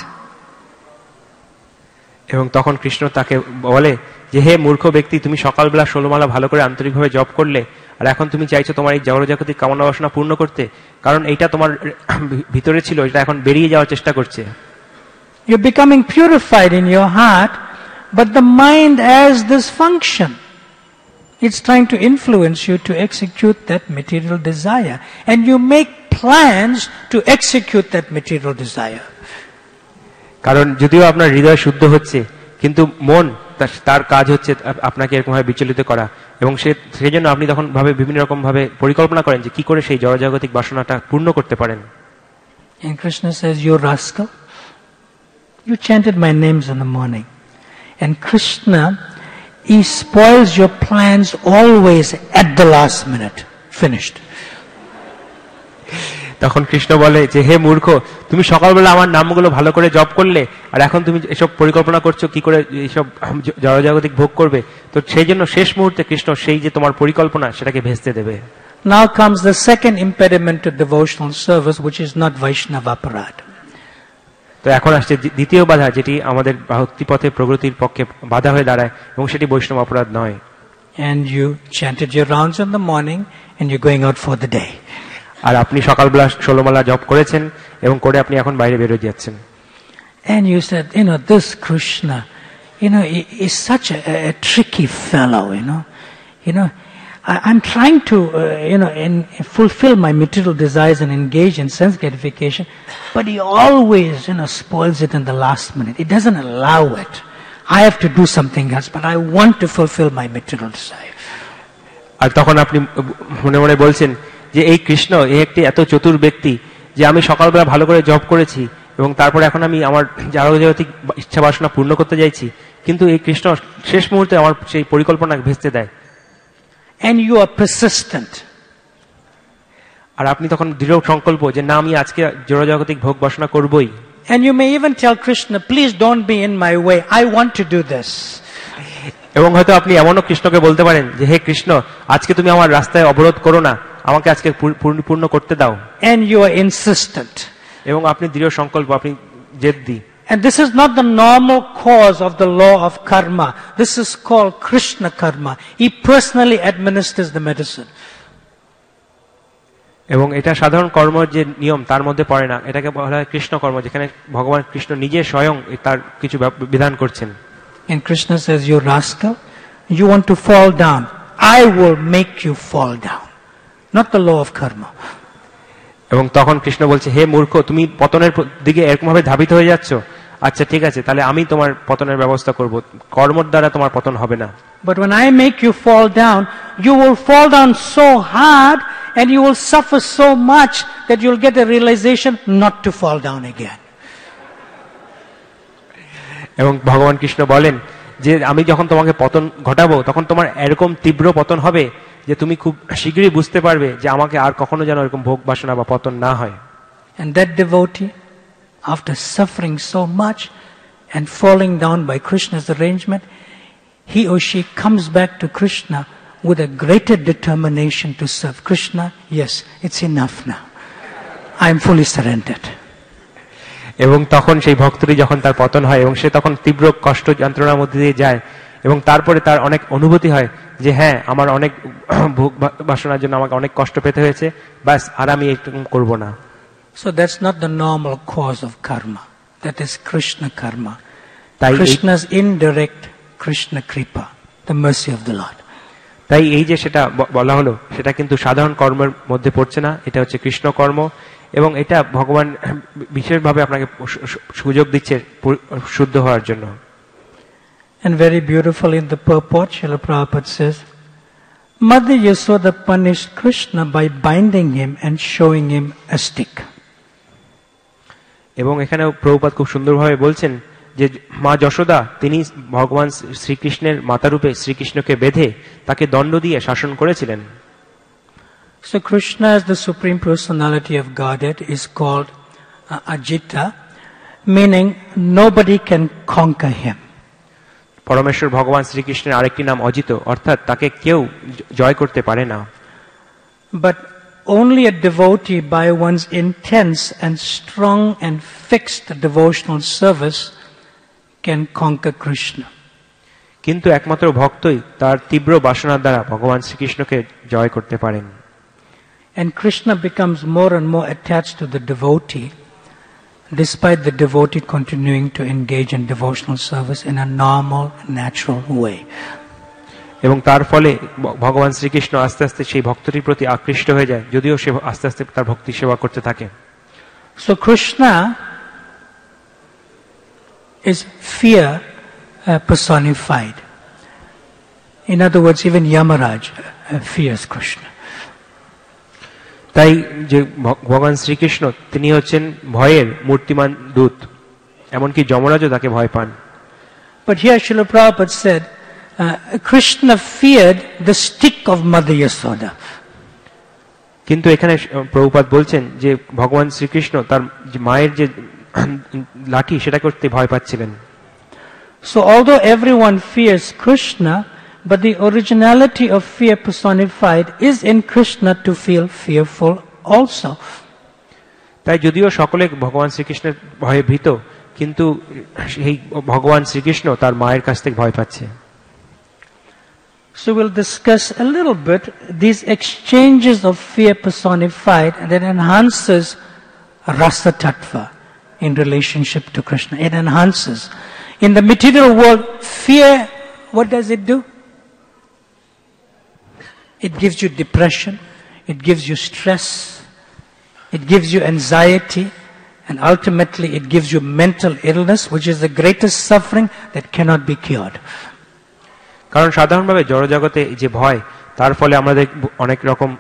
এবং তখন কৃষ্ণ তাকে বলে যে হে মূর্খ ব্যক্তি, তুমি সকালবেলা 16 মালা ভালো করে আন্তরিকভাবে জপ করলে আর এখন তুমি চাইছো তোমার এই জড়জাগতিক কামনা বাসনা পূর্ণ করতে, কারণ এইটা তোমার ভিতরে ছিল, এটা এখন বেরিয়ে যাওয়ার চেষ্টা করছে। You're becoming purified in your heart, but the mind has this function. It's trying to influence you to execute that material desire. And you make plans to execute that material desire. কারণ যদিও আপনার হৃদয় শুদ্ধ হচ্ছে, কিন্তু মন তার কাজ হচ্ছে আপনাকে এরকমভাবে বিচলিত করা, এবং সেই জন্য আপনি তখন বিভিন্ন রকম ভাবে পরিকল্পনা করেন যে কি করে সেই জড়জাগতিক বাসনাটা পূর্ণ করতে পারেন। And Krishna says, you rascal, you chanted my names in the morning. And Krishna He spoils your plans always at the last minute. Finished. তখন কৃষ্ণ বলে যে হে মূর্খ, তুমি সকালবেলা আমার নামগুলো ভালো করে জপ করলে, আর এখন তুমি এসব পরিকল্পনা করছো কি করে এইসব জড়জাগতিক ভোগ করবে, তো সেই জন্য শেষ মুহূর্তে কৃষ্ণ সেই যে তোমার পরিকল্পনা সেটাকে ভেস্তে দেবে। Now comes the second impediment to devotional service, which is not Vaishnava aparad. তো এখন আসছে দ্বিতীয় বাধা, যেটি আমাদের ভক্তিপথে প্রগতির পক্ষে বাধা হয়ে দাঁড়ায়, এবং সেটি বৈষ্ণব অপরাধ নয়। And you chanted your rounds in the morning and you're going out for the day. আর আপনি সকালবেলা 16 মালা জপ করেছেন এবং করে আপনি এখন বাইরে বেরোয় যাচ্ছেন। And you said, this Krishna, is such a tricky fellow, I'm trying to, fulfill my material desires and engage in sense gratification, but he always, spoils it in the last minute. He doesn't allow it. I have to do something else, but I want to fulfill my material desire. আর তখন আপনি মনে মনে বলছেন যে এই কৃষ্ণ একটি এত চতুর ব্যক্তি, যে আমি সকালবেলা ভালো করে জব করেছি এবং তারপরে এখন আমি আমার জড়জাগতিক ইচ্ছা বাসনা পূর্ণ করতে যাইছি, কিন্তু এই কৃষ্ণ শেষ মুহূর্তে আমার সেই পরিকল্পনা ভেস্তে দেয়। And you are persistent. আর আপনি তখন দৃঢ় সংকল্প যে না, আমি আজকে জড়জাগতিক ভোগ বাসনা করবই। And you may even tell Krishna, please don't be in my way, I want to do this. এবং হয়তো আপনি এমনও কৃষ্ণকে বলতে পারেন যে হে কৃষ্ণ, আজকে তুমি আমার রাস্তায় অবরোধ করো না, আমাকে আজকে পূর্ণ করতে দাও। And you are insistent. এবং আপনি দৃঢ় সংকল্প, আপনি জেদ্দি। And this is not the normal cause of the law of karma. This is called Krishna karma. He personally administers the medicine. এবং এটা সাধারণ কর্ম যে নিয়ম তার মধ্যে পড়ে না, এটাকে বলা হয় কৃষ্ণ কর্ম, যেখানে ভগবান কৃষ্ণ নিজে স্বয়ং তার কিছু বিধান করছেন। And Krishna says, you rascal, you want to fall down, I will make you fall down. Not the law of karma. এবং তখন কৃষ্ণ বলছে, হে মূর্খ, তুমি পতনের দিকে এরকম ভাবে ধাবিত হয়ে যাচ্ছ, আচ্ছা ঠিক আছে, তাহলে আমি তোমার পতনের ব্যবস্থা করব, কর্মের দ্বারা তোমার পতন হবে না। But when I make you fall down, you will fall down so hard and you will suffer so much that you'll get a realization not to fall down again. এবং ভগবান কৃষ্ণ বলেন যে আমি যখন তোমাকে পতন ঘটাবো, তখন তোমার এরকম তীব্র পতন হবে যে তুমি খুব শীঘ্রই বুঝতে পারবে যে আমাকে আর কখনো যেন এরকম ভোগ বাসনা বা পতন না হয়। And that devotee, after suffering so much and falling down by Krishna's arrangement, he or she comes back to Krishna with a greater determination to serve Krishna. Yes, it's enough now. I am fully surrendered. এবং তখন সেই ভক্তটি যখন তার পতন হয় এবং সে তখন তীব্র কষ্ট যন্ত্রণার মধ্যে দিয়ে যায়, এবং তারপরে তার অনেক অনুভূতি হয় যে হ্যাঁ, আমার অনেক ভোগ বাসনার জন্য আমাকে অনেক কষ্ট পেতে হয়েছে, বাস আর আমি এরকম করব না। So that's not the normal cause of karma. That is Krishna karma. Krishna's indirect Krishna kripa, the mercy of the Lord. তাই এই যে সেটা বলা হলো, সেটা কিন্তু সাধারণ কর্মের মধ্যে পড়ছে না, এটা হচ্ছে কৃষ্ণ কর্ম, এবং এটা ভগবান বিশেষভাবে আপনাকে সুযোগ দিচ্ছে শুদ্ধ হওয়ার জন্য। And very beautiful in the purport, Srila Prabhupada says, Mother Yasoda punished Krishna by binding him and showing him a stick. এবং এখানেও প্রভুপাদ খুব সুন্দরভাবে বলছেন যে মা যশোদা তিনি ভগবান শ্রীকৃষ্ণের মাতারূপে শ্রীকৃষ্ণকে বেঁধে তাকে দণ্ড দিয়ে শাসন করেছিলেন। So Krishna, as the Supreme Personality of Godhead, is called Ajita, meaning nobody can conquer him. পরমেশ্বর ভগবান শ্রীকৃষ্ণের আরেকটি নাম অজিত, অর্থাৎ তাকে কেউ জয় করতে পারে না। But only a devotee by one's intense and strong and fixed devotional service can conquer Krishna. কিন্তু একমাত্র ভক্তই তার তীব্র বাসনার দ্বারা ভগবান শ্রীকৃষ্ণকে জয় করতে পারেন। And Krishna becomes more and more attached to the devotee, despite the devotee continuing to engage in devotional service in a normal, natural way. এবং তার ফলে ভগবান শ্রীকৃষ্ণ আস্তে আস্তে সেই ভক্তটির প্রতি আকৃষ্ট হয়ে যায়, যদিও সে আস্তে আস্তে তার ভক্তি সেবা করতে থাকে। So Krishna is fear personified. In other words, even Yamaraj fears Krishna. তাই যে ভগবান শ্রীকৃষ্ণ তিনি হচ্ছেন ভয়ের মূর্তিমান দূত, এমনকি যমরাজও তাকে ভয় পান। But here Srila Prabhupada said, Krishna feared the stick of Mother Yasoda. কিন্তু এখানে প্রভুপাদ বলছেন যে ভগবান শ্রীকৃষ্ণ তার মায়ের যে লাঠি সেটা করতে ভয় পাচ্ছিলেন। So although everyone fears Krishna, but the originality of fear personified is in Krishna to feel fearful also. তাই যদিও সকলে ভগবান শ্রীকৃষ্ণের ভয়ে ভীত, কিন্তু সেই ভগবান শ্রীকৃষ্ণ তার মায়ের কাছ থেকে ভয় পাচ্ছে। So we'll discuss a little bit these exchanges of fear personified that enhances rasa tattva in relationship to Krishna. It enhances. In the material world, fear, what does it do? It gives you depression, it gives you stress, it gives you anxiety, and ultimately it gives you mental illness, which is the greatest suffering that cannot be cured. কারণ সাধারণভাবে জড়জগতে যে ভয়, তার ফলে আমাদের অনেক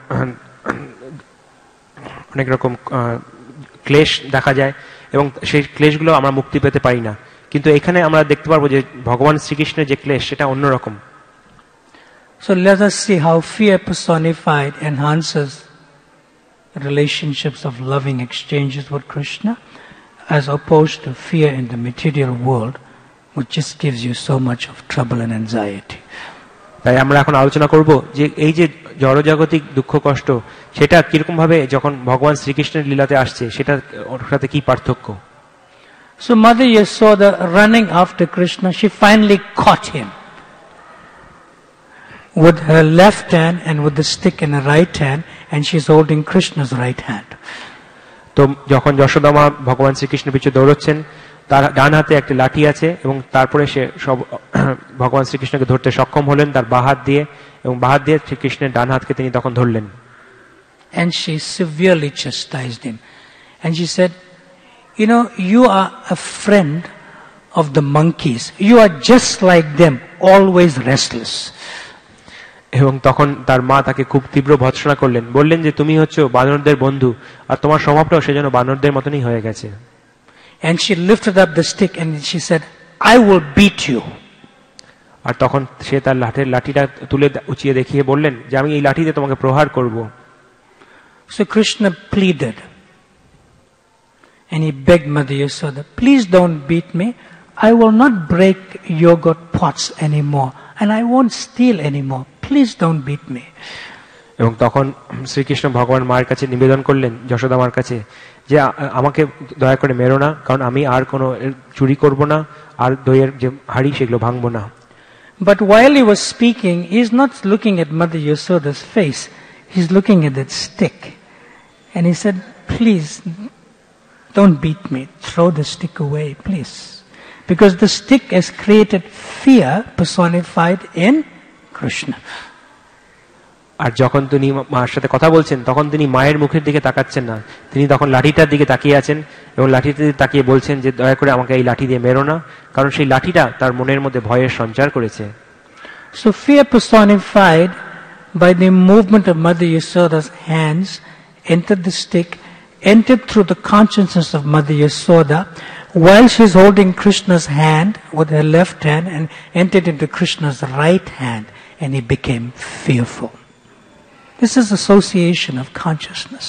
রকম ক্লেশ দেখা যায়, এবং সেই ক্লেশগুলো আমরা মুক্তি পেতে পারি না। কিন্তু এখানে আমরা দেখতে পারবো যে ভগবান শ্রীকৃষ্ণের যে ক্লেশ সেটা অন্যরকম। So let us see how fear personified enhances relationships of loving exchanges with Krishna, as opposed to fear in the material world, which just gives you so much of trouble and anxiety. তাই আমরা এখন আলোচনা করব যে এই যে জড়জাগতিক দুঃখ কষ্ট, সেটা কিরকম ভাবে যখন ভগবান শ্রীকৃষ্ণের লীলাতে আসছে সেটা ওর সাথে কি পার্থক্য। So Mother Yasoda, running after Krishna, she finally caught him with her left hand and with the stick in her right hand, and she's holding Krishna's right hand. তো যখন যশোদা মা ভগবান শ্রীকৃষ্ণের পিছু দৌড়চ্ছেন, তার ডান হাতে একটা লাঠি আছে, এবং তারপরে সে সব ভগবান শ্রীকৃষ্ণকে ধরতে সক্ষম হলেন তার বাঁ হাত দিয়ে, এবং বাঁ হাত দিয়ে শ্রীকৃষ্ণের ডান হাতকে তিনি তখন ধরলেন। And she severely chastised him, and she said, you know, you are a friend of the monkeys, you are just like them, always restless. এবং তখন তার মা তাকে খুব তীব্র ভৎসনা করলেন, বললেন যে তুমি হচ্ছে বানরদের বন্ধু, আর তোমার স্বভাবটাও সেজন্য বানরদের মতনই হয়ে গেছে। And she lifted up the stick and she said, I will beat you. আর তখন সে তার লাঠিটা তুলে উঁচিয়ে দেখিয়ে বললেন যে আমি এই লাঠিতে তোমাকে প্রহার করব। So Krishna pleaded, and he begged Mother Yasoda, please don't beat me, I will not break yogurt pots anymore, and I won't steal anymore, please don't beat me. এবং তখন শ্রীকৃষ্ণ ভগবান মায়ের কাছে নিবেদন করলেন, যশোদা মার কাছে, যে আমাকে দয়া করে মেরো না, কারণ আমি আর কোনো চুরি করব না, আর দইয়ের যে হাড়ি সেগুলো ভাঙবো না। But while he was speaking, he is not looking at Mother Yasoda's face, he's looking at that stick. And he said, please, don't beat me, throw the stick away, please. Because the stick has created fear personified in Krishna. আর যখন তিনি মার সাথে কথা বলছেন, তখন তিনি মায়ের মুখের দিকে তাকাচ্ছেন না, তিনি তখন লাঠিটার দিকে তাকিয়ে আছেন, এবং লাঠিটার দিকে তাকিয়ে বলছেন যে দয়া করে আমাকে এই লাঠি দিয়ে মেরো না, কারণ সেই লাঠিটা তার মনের মধ্যে ভয়ের সঞ্চার করেছে। So fear personified by the movement of Mother Yasoda's hands entered the stick, entered through the consciousness of Mother Yasoda, while she's holding Krishna's hand with her left hand, and entered into Krishna's right hand, and he became fearful. This is association of consciousness.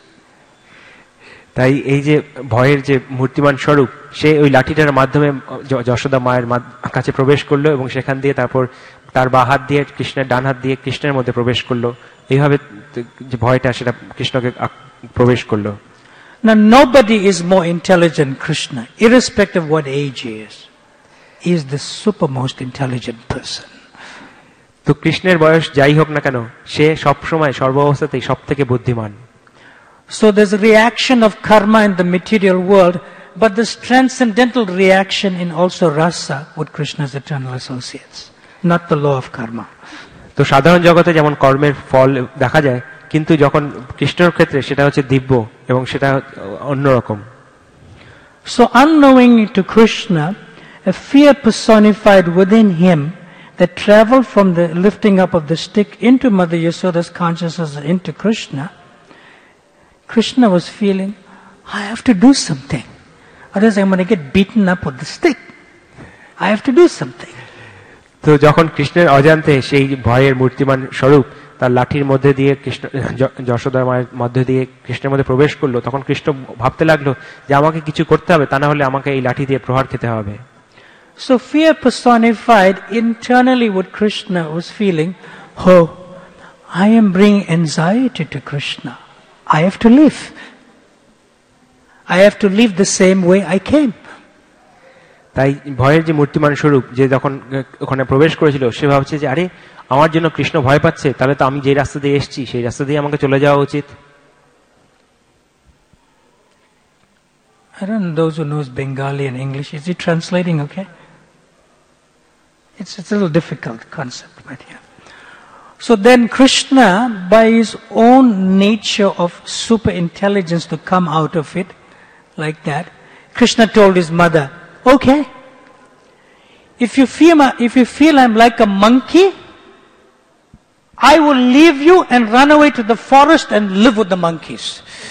তাই এই যে ভয়ের যে মূর্তিমান স্বরূপ, সে ওই লাঠিটার মাধ্যমে যশোদা মায়ের কাছে প্রবেশ করলো, এবং সেখান দিয়ে তারপর তার বাঁ হাত দিয়ে কৃষ্ণের ডান হাত দিয়ে কৃষ্ণের মধ্যে প্রবেশ করলো। এইভাবে যে ভয়টা সেটা কৃষ্ণকে প্রবেশ করলো। Now nobody is more intelligent than Krishna, irrespective of what age he is. He is the supermost intelligent person. তো কৃষ্ণের বয়স যাই হোক না কেন, সে সবসময় সর্বাবস্থাতেই সব থেকে বুদ্ধিমান। So there's a reaction of karma in the material world, but there's transcendental reaction in also rasa with Krishna's eternal associates, not the law of karma. তো সাধারণ জগতে যেমন কর্মের ফল দেখা যায়, কিন্তু যখন কৃষ্ণের ক্ষেত্রে সেটা হচ্ছে দিব্য, এবং সেটা অন্যরকম। So unknowingly to Krishna, a fear personified within him that traveled from the lifting up of the stick into Mother Yasoda's consciousness into Krishna, Krishna was feeling, I have to do something, otherwise I'm going to get beaten up with the stick. I have to do something. তো যখন কৃষ্ণের অজান্তে সেই ভয়ের মূর্তিমান স্বরূপ তার লাঠির মধ্যে দিয়ে কৃষ্ণ যশোদা মায়ের মধ্যে দিয়ে কৃষ্ণের মধ্যে প্রবেশ করলো, তখন কৃষ্ণ ভাবতে লাগলো যে আমাকে কিছু করতে হবে, তা না হলে আমাকে এই লাঠি দিয়ে প্রহার খেতে হবে। So fear personified internally what Krishna was feeling. Oh, I am bringing anxiety to Krishna. I have to live. I have to live the same way I came. তাই ভয়ের যে মূর্তিমান স্বরূপ যে যখন ওখানে প্রবেশ করেছিল, সে ভাবছে যে আরে আমার জন্য কৃষ্ণ ভয় পাচ্ছে, তাহলে তো আমি যে রাস্তা দিয়ে এসেছি সেই রাস্তা দিয়ে আমাকে চলে যাওয়া উচিত। I don't know those who knows Bengali and English. Is he translating okay? It's a little difficult concept, but yeah. So then Krishna, by his own nature of super intelligence to come out of it like that, Krishna told his mother, okay, if you feel I'm like a monkey, I will leave you and run away to the forest and live with the monkeys.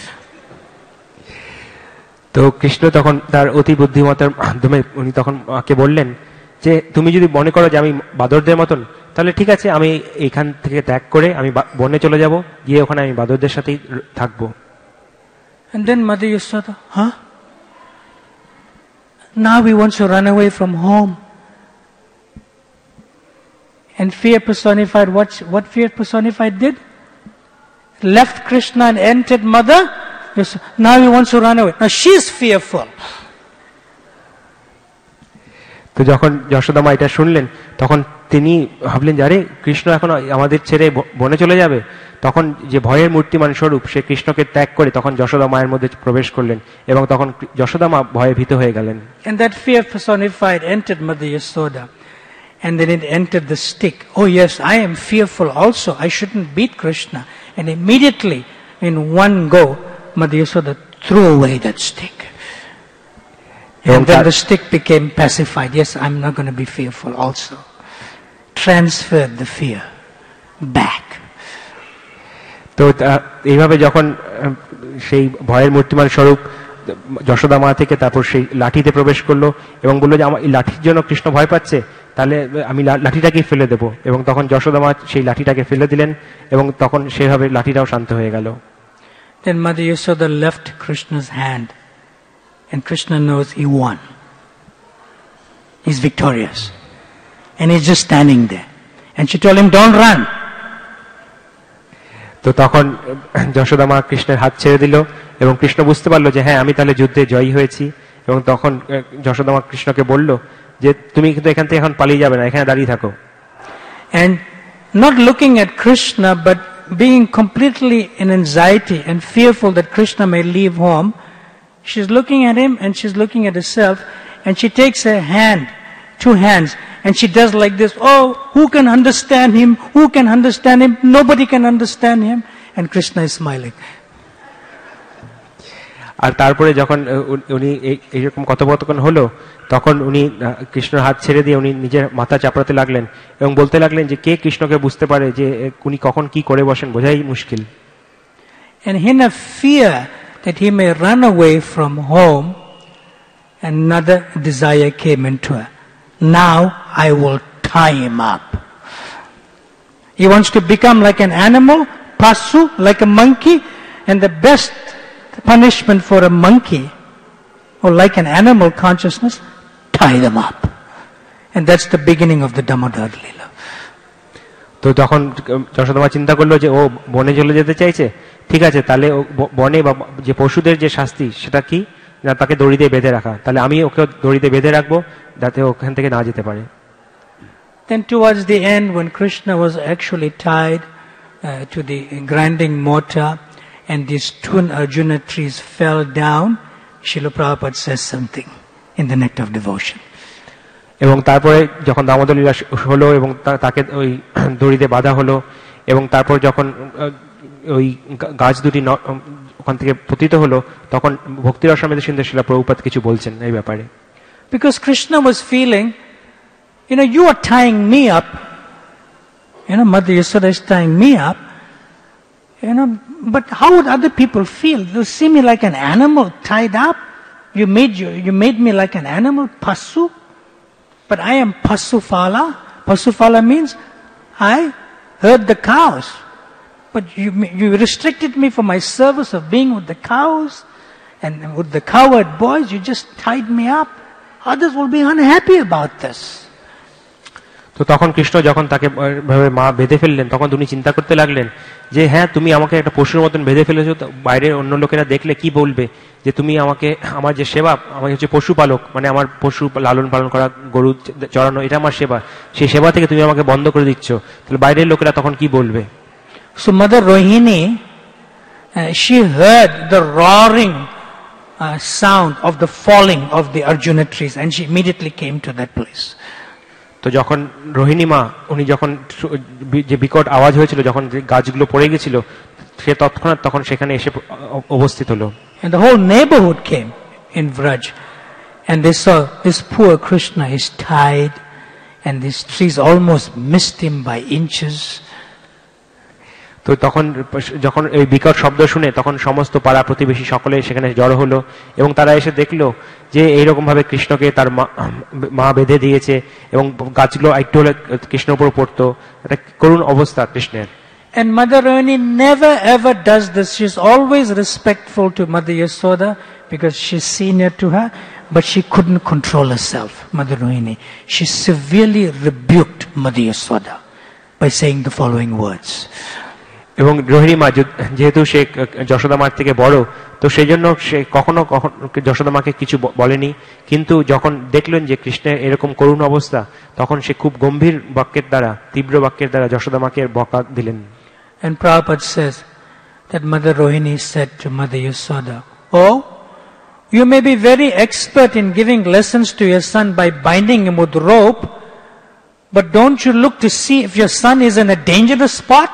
তো কৃষ্ণ তখন তার অতি বুদ্ধিমত্তার মাধ্যমে উনি তখন মাকে বললেন যে তুমি যদি মনে করো যে আমি বাদরদের মতন, তাহলে ঠিক আছে, আমি এখান থেকে ত্যাগ করে আমি বনে চলে যাব, গিয়ে ওখানে আমি বাদরদের সাথেই থাকবো। And then Mother Yashoda, huh? Now he wants to run away from home. And fear personified, what fear personified did? Left Krishna and entered Mother. Now he wants to run away. Now she's fearful. তো যখন যশোদা মা এটা শুনলেন, তখন তিনি ভাবলেন যে আরে কৃষ্ণ এখন আমাদের ছেড়ে বনে চলে যাবে। তখন যে ভয়ের মূর্তিমান স্বরূপ সে কৃষ্ণকে ত্যাগ করে তখন যশোদা মায়ের মধ্যে প্রবেশ করলেন, এবং তখন যশোদা মা ভয়ে ভীত হয়ে গেলেন। And that fear personified entered Mother Yashoda, and then it entered the stick. Oh yes, I am fearful also. I shouldn't beat Krishna. And immediately, in one go, Mother Yashoda threw away that stick. And then the stick became pacified. Yes, I'm not going to be fearful also. Transferred the fear back. তো এইভাবে যখন সেই ভয়ের মূর্তিমান স্বরূপ যশোদা মা থেকে তারপর সেই লাঠিতে প্রবেশ করলো এবং বললো যে আমার এই লাঠির জন্য কৃষ্ণ ভয় পাচ্ছে, তাহলে আমি লাঠিটাকেই ফেলে দেবো, এবং তখন যশোদা মা সেই লাঠিটাকে ফেলে দিলেন এবং তখন সেভাবে লাঠিটাও শান্ত হয়ে গেল। Then Mother Yashoda left Krishna's hand, and Krishna knows he won. He's victorious. And he's just standing there. And she told him, don't run. তো তখন যশোদা মা কৃষ্ণের হাত ছেড়ে দিল এবং কৃষ্ণ বুঝতে পারলো যে হ্যাঁ, আমি তাহলে যুদ্ধে জয়ী হয়েছি। এবং তখন যশোদা মা কৃষ্ণকে বলল যে তুমি কিন্তু এখান থেকে এখন পালিয়ে যাবে না, এখানে দাঁড়িয়ে থাকো। And not looking at Krishna, but being completely in anxiety and fearful that Krishna may leave home, she's looking at him and she's looking at herself, and she takes her hand, two hands, and she does like this. Oh, who can understand him? Who can understand him? Nobody can understand him. And Krishna is smiling. আর তারপরে যখন উনি এইরকম কথোপকথন হলো, তখন উনি কৃষ্ণের হাত ছেড়ে দিয়ে উনি নিজের মাথা চাপড়াতে লাগলেন এবং বলতে লাগলেন যে কে কৃষ্ণকে বুঝতে পারে, যে উনি কখন কি করে বসেন বোঝাই মুশকিল। And in a fear that he may run away from home, another desire came into her. Now I will tie him up. He wants to become like an animal, pasu, like a monkey, and the best punishment for a monkey, or like an animal consciousness, tie them up. And that's the beginning of the Damodar Leela. তো তখন যশোদা মা চিন্তা করলো যে ও বনে চলে যেতে চাইছে, ঠিক আছে, তাহলে বনে বা যে পশুদের যে শাস্তি সেটা কি, না তাকে দড়ি দিয়ে বেঁধে রাখা, তাহলে আমি ওকে দড়ি দিয়ে বেঁধে রাখবো যাতে ওখান থেকে না যেতে পারে। Then towards the end, when Krishna was actually tied to the grinding mortar and these twin Arjuna trees fell down, Srila Prabhupada says something in the Nectar of Devotion. এবং তারপরে যখন দামোদর লীলা হলো এবং তাকে ওই দড়িতে বাঁধা হলো, এবং তারপর যখন ওই গাছ দুটি ওখান থেকে পতিত হলো, তখন ভক্তি রসামৃত সিন্ধু শিলা প্রভুপাদ কিছু বলছেন এই ব্যাপারে। Because Krishna was feeling, you are tying me up. Mother Yashoda is tying me up. But how would other people feel? They'll see me like an animal tied up. You made me like an animal, pasu. But I am pasufala. Pasuphala means I herd the cows. But you restricted me from my service of being with the cows and with the cowherd boys. You just tied me up. Others will be unhappy about this. তো তখন কৃষ্ণ যখন তাকে ভাবে মা বেঁধে ফেললেন, তখন তিনি চিন্তা করতে লাগলেন যে হ্যাঁ, তুমি আমাকে একটা পশুর মতন বেঁধে ফেলেছো, বাইরের অন্য লোকেরা দেখলে কি বলবে, যে তুমি আমাকে, আমার যে সেবা, আমি হচ্ছে পশুপালক, মানে আমার পশু লালন পালন করা, গরু চড়ানো, এটা আমার সেবা, সেই সেবা থেকে তুমি আমাকে বন্ধ করে দিচ্ছ, তাহলে বাইরের লোকেরা তখন কি বলবে? So Mother Rohini, she heard the roaring sound of the falling of the Arjuna trees, and she immediately came to that place. তো যখন রোহিণী মা, উনি যখন যে বিকট আওয়াজ হয়েছিল, যখন গাছগুলো পড়ে গেছিল, সে তৎক্ষণাৎ তখন সেখানে এসে উপস্থিত হলো। And the whole neighborhood came in Vraj, and they saw this poor Krishna is tied, and these trees almost missed him by inches. তো তখন যখন এই বিকট শব্দ শুনে তখন সমস্ত পাড়া প্রতিবেশী সকলে সেখানে জড়ো হলো, এবং তারা এসে দেখলো যে এইরকম ভাবে কৃষ্ণকে তার মা বেঁধে দিয়েছে, এবং গাছগুলো একটু হলে কৃষ্ণের উপর পড়তো। এটা করুণ অবস্থা কৃষ্ণের। And Mother Rohini never ever does this. She's always respectful to Mother Yasoda because she's senior to her, but she couldn't control herself, Mother Rohini. She severely rebuked Mother Yasoda by saying the following words. এবং রোহিণী মা যেহেতু সে যশোদা মার থেকে বড়, তো সেই জন্য সে কখনো যশোদা মাকে কিছু বলেনি, কিন্তু যখন দেখলেন যে কৃষ্ণের এরকম করুণ অবস্থা, তখন সে খুব গম্ভীর বাক্যের দ্বারা, তীব্র বাক্যের দ্বারা যশোদা মাকে বকা দিলেন। And Prabhupada says that Mother Rohini said to Mother Yasoda, "Oh, you may be very expert in giving lessons to your son by binding him with rope, but don't you look to see if your son is in a dangerous spot?"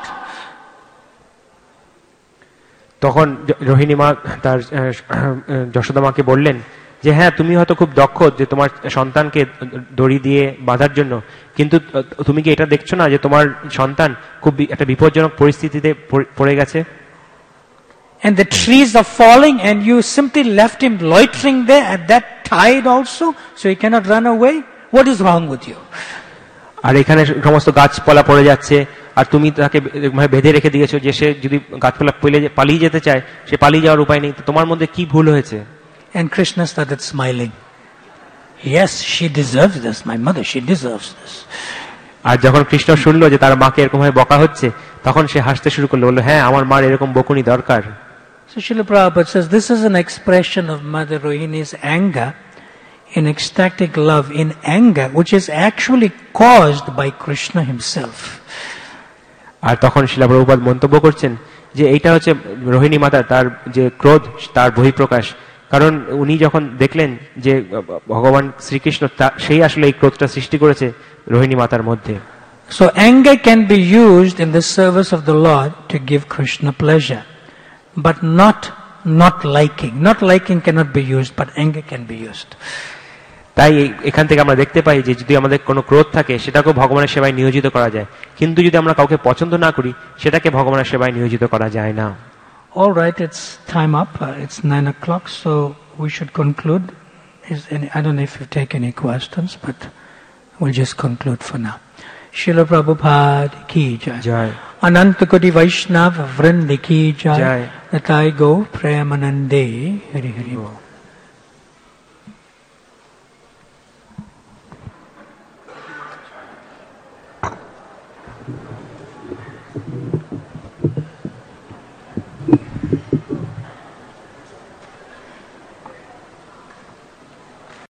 তখন রোহিণী মা তার যশোদা মাকে বললেন যে হ্যাঁ, তুমি হয়তো খুব দক্ষ যে তোমার সন্তানকে দড়ি দিয়ে বাঁধার জন্য, কিন্তু তুমি কি এটা দেখছো না যে তোমার সন্তান খুব একটা বিপজ্জনক পরিস্থিতিতে পড়ে গেছে? And the trees are falling and you simply left him loitering there at that tide also, so he cannot run away. What is wrong with you? আর এখানে সমস্ত গাছপালা পড়ে যাচ্ছে, আর তুমি তাকে বেঁধে রেখে দিয়েছো যে সে যদি গাছপালা পালিয়ে যেতে চায়, সে পালিয়ে যাওয়ার উপায় নেই, তো তোমার মধ্যে কি ভুল হয়েছে? And Krishna started smiling. Yes, she deserves this. My mother, she deserves this. আর যখন কৃষ্ণ শুনলো যে তার মাকে এরকম ভাবে বকা হচ্ছে, তখন সে হাসতে শুরু করলো, বললো হ্যাঁ, আমার মার এরকম বকুনি দরকার। So Srila Prabhupada says this is an expression of Mother Rohini's anger in ecstatic love, in anger which is actually caused by Krishna himself. আর তখন শ্রীলা প্রভুপাদ মন্তব্য করছেন যে এইটা হচ্ছে রোহিণী মাতা, তার যে ক্রোধ, তার বহিঃপ্রকাশ, কারণ উনি যখন দেখলেন যে ভগবান শ্রীকৃষ্ণ সেই আসলে এই ক্রোধটা সৃষ্টি করেছে রোহিণী মাতার মধ্যে। So anger can be used in the service of the Lord to give Krishna pleasure, but not liking. Not liking cannot be used, but anger can be used. তাই এখান থেকে আমরা দেখতে পাই যে যদি আমাদের কোনো ক্রোধ থাকে, সেটাকে ভগবানের সেবায় নিয়োজিত করা যায়, কিন্তু যদি আমরা কাউকে পছন্দ না করি, সেটাকে ভগবানের সেবায় নিয়োজিত করা যায় না। All right, it's time up. It's 9 o'clock, so we should conclude. I don't know if you take any questions, but we'll just conclude for now. Srila Prabhupada ki jai. Ananta Koti Vaishnava Vrind ki jai. Natai Go Premanande. Hari Hari Bol.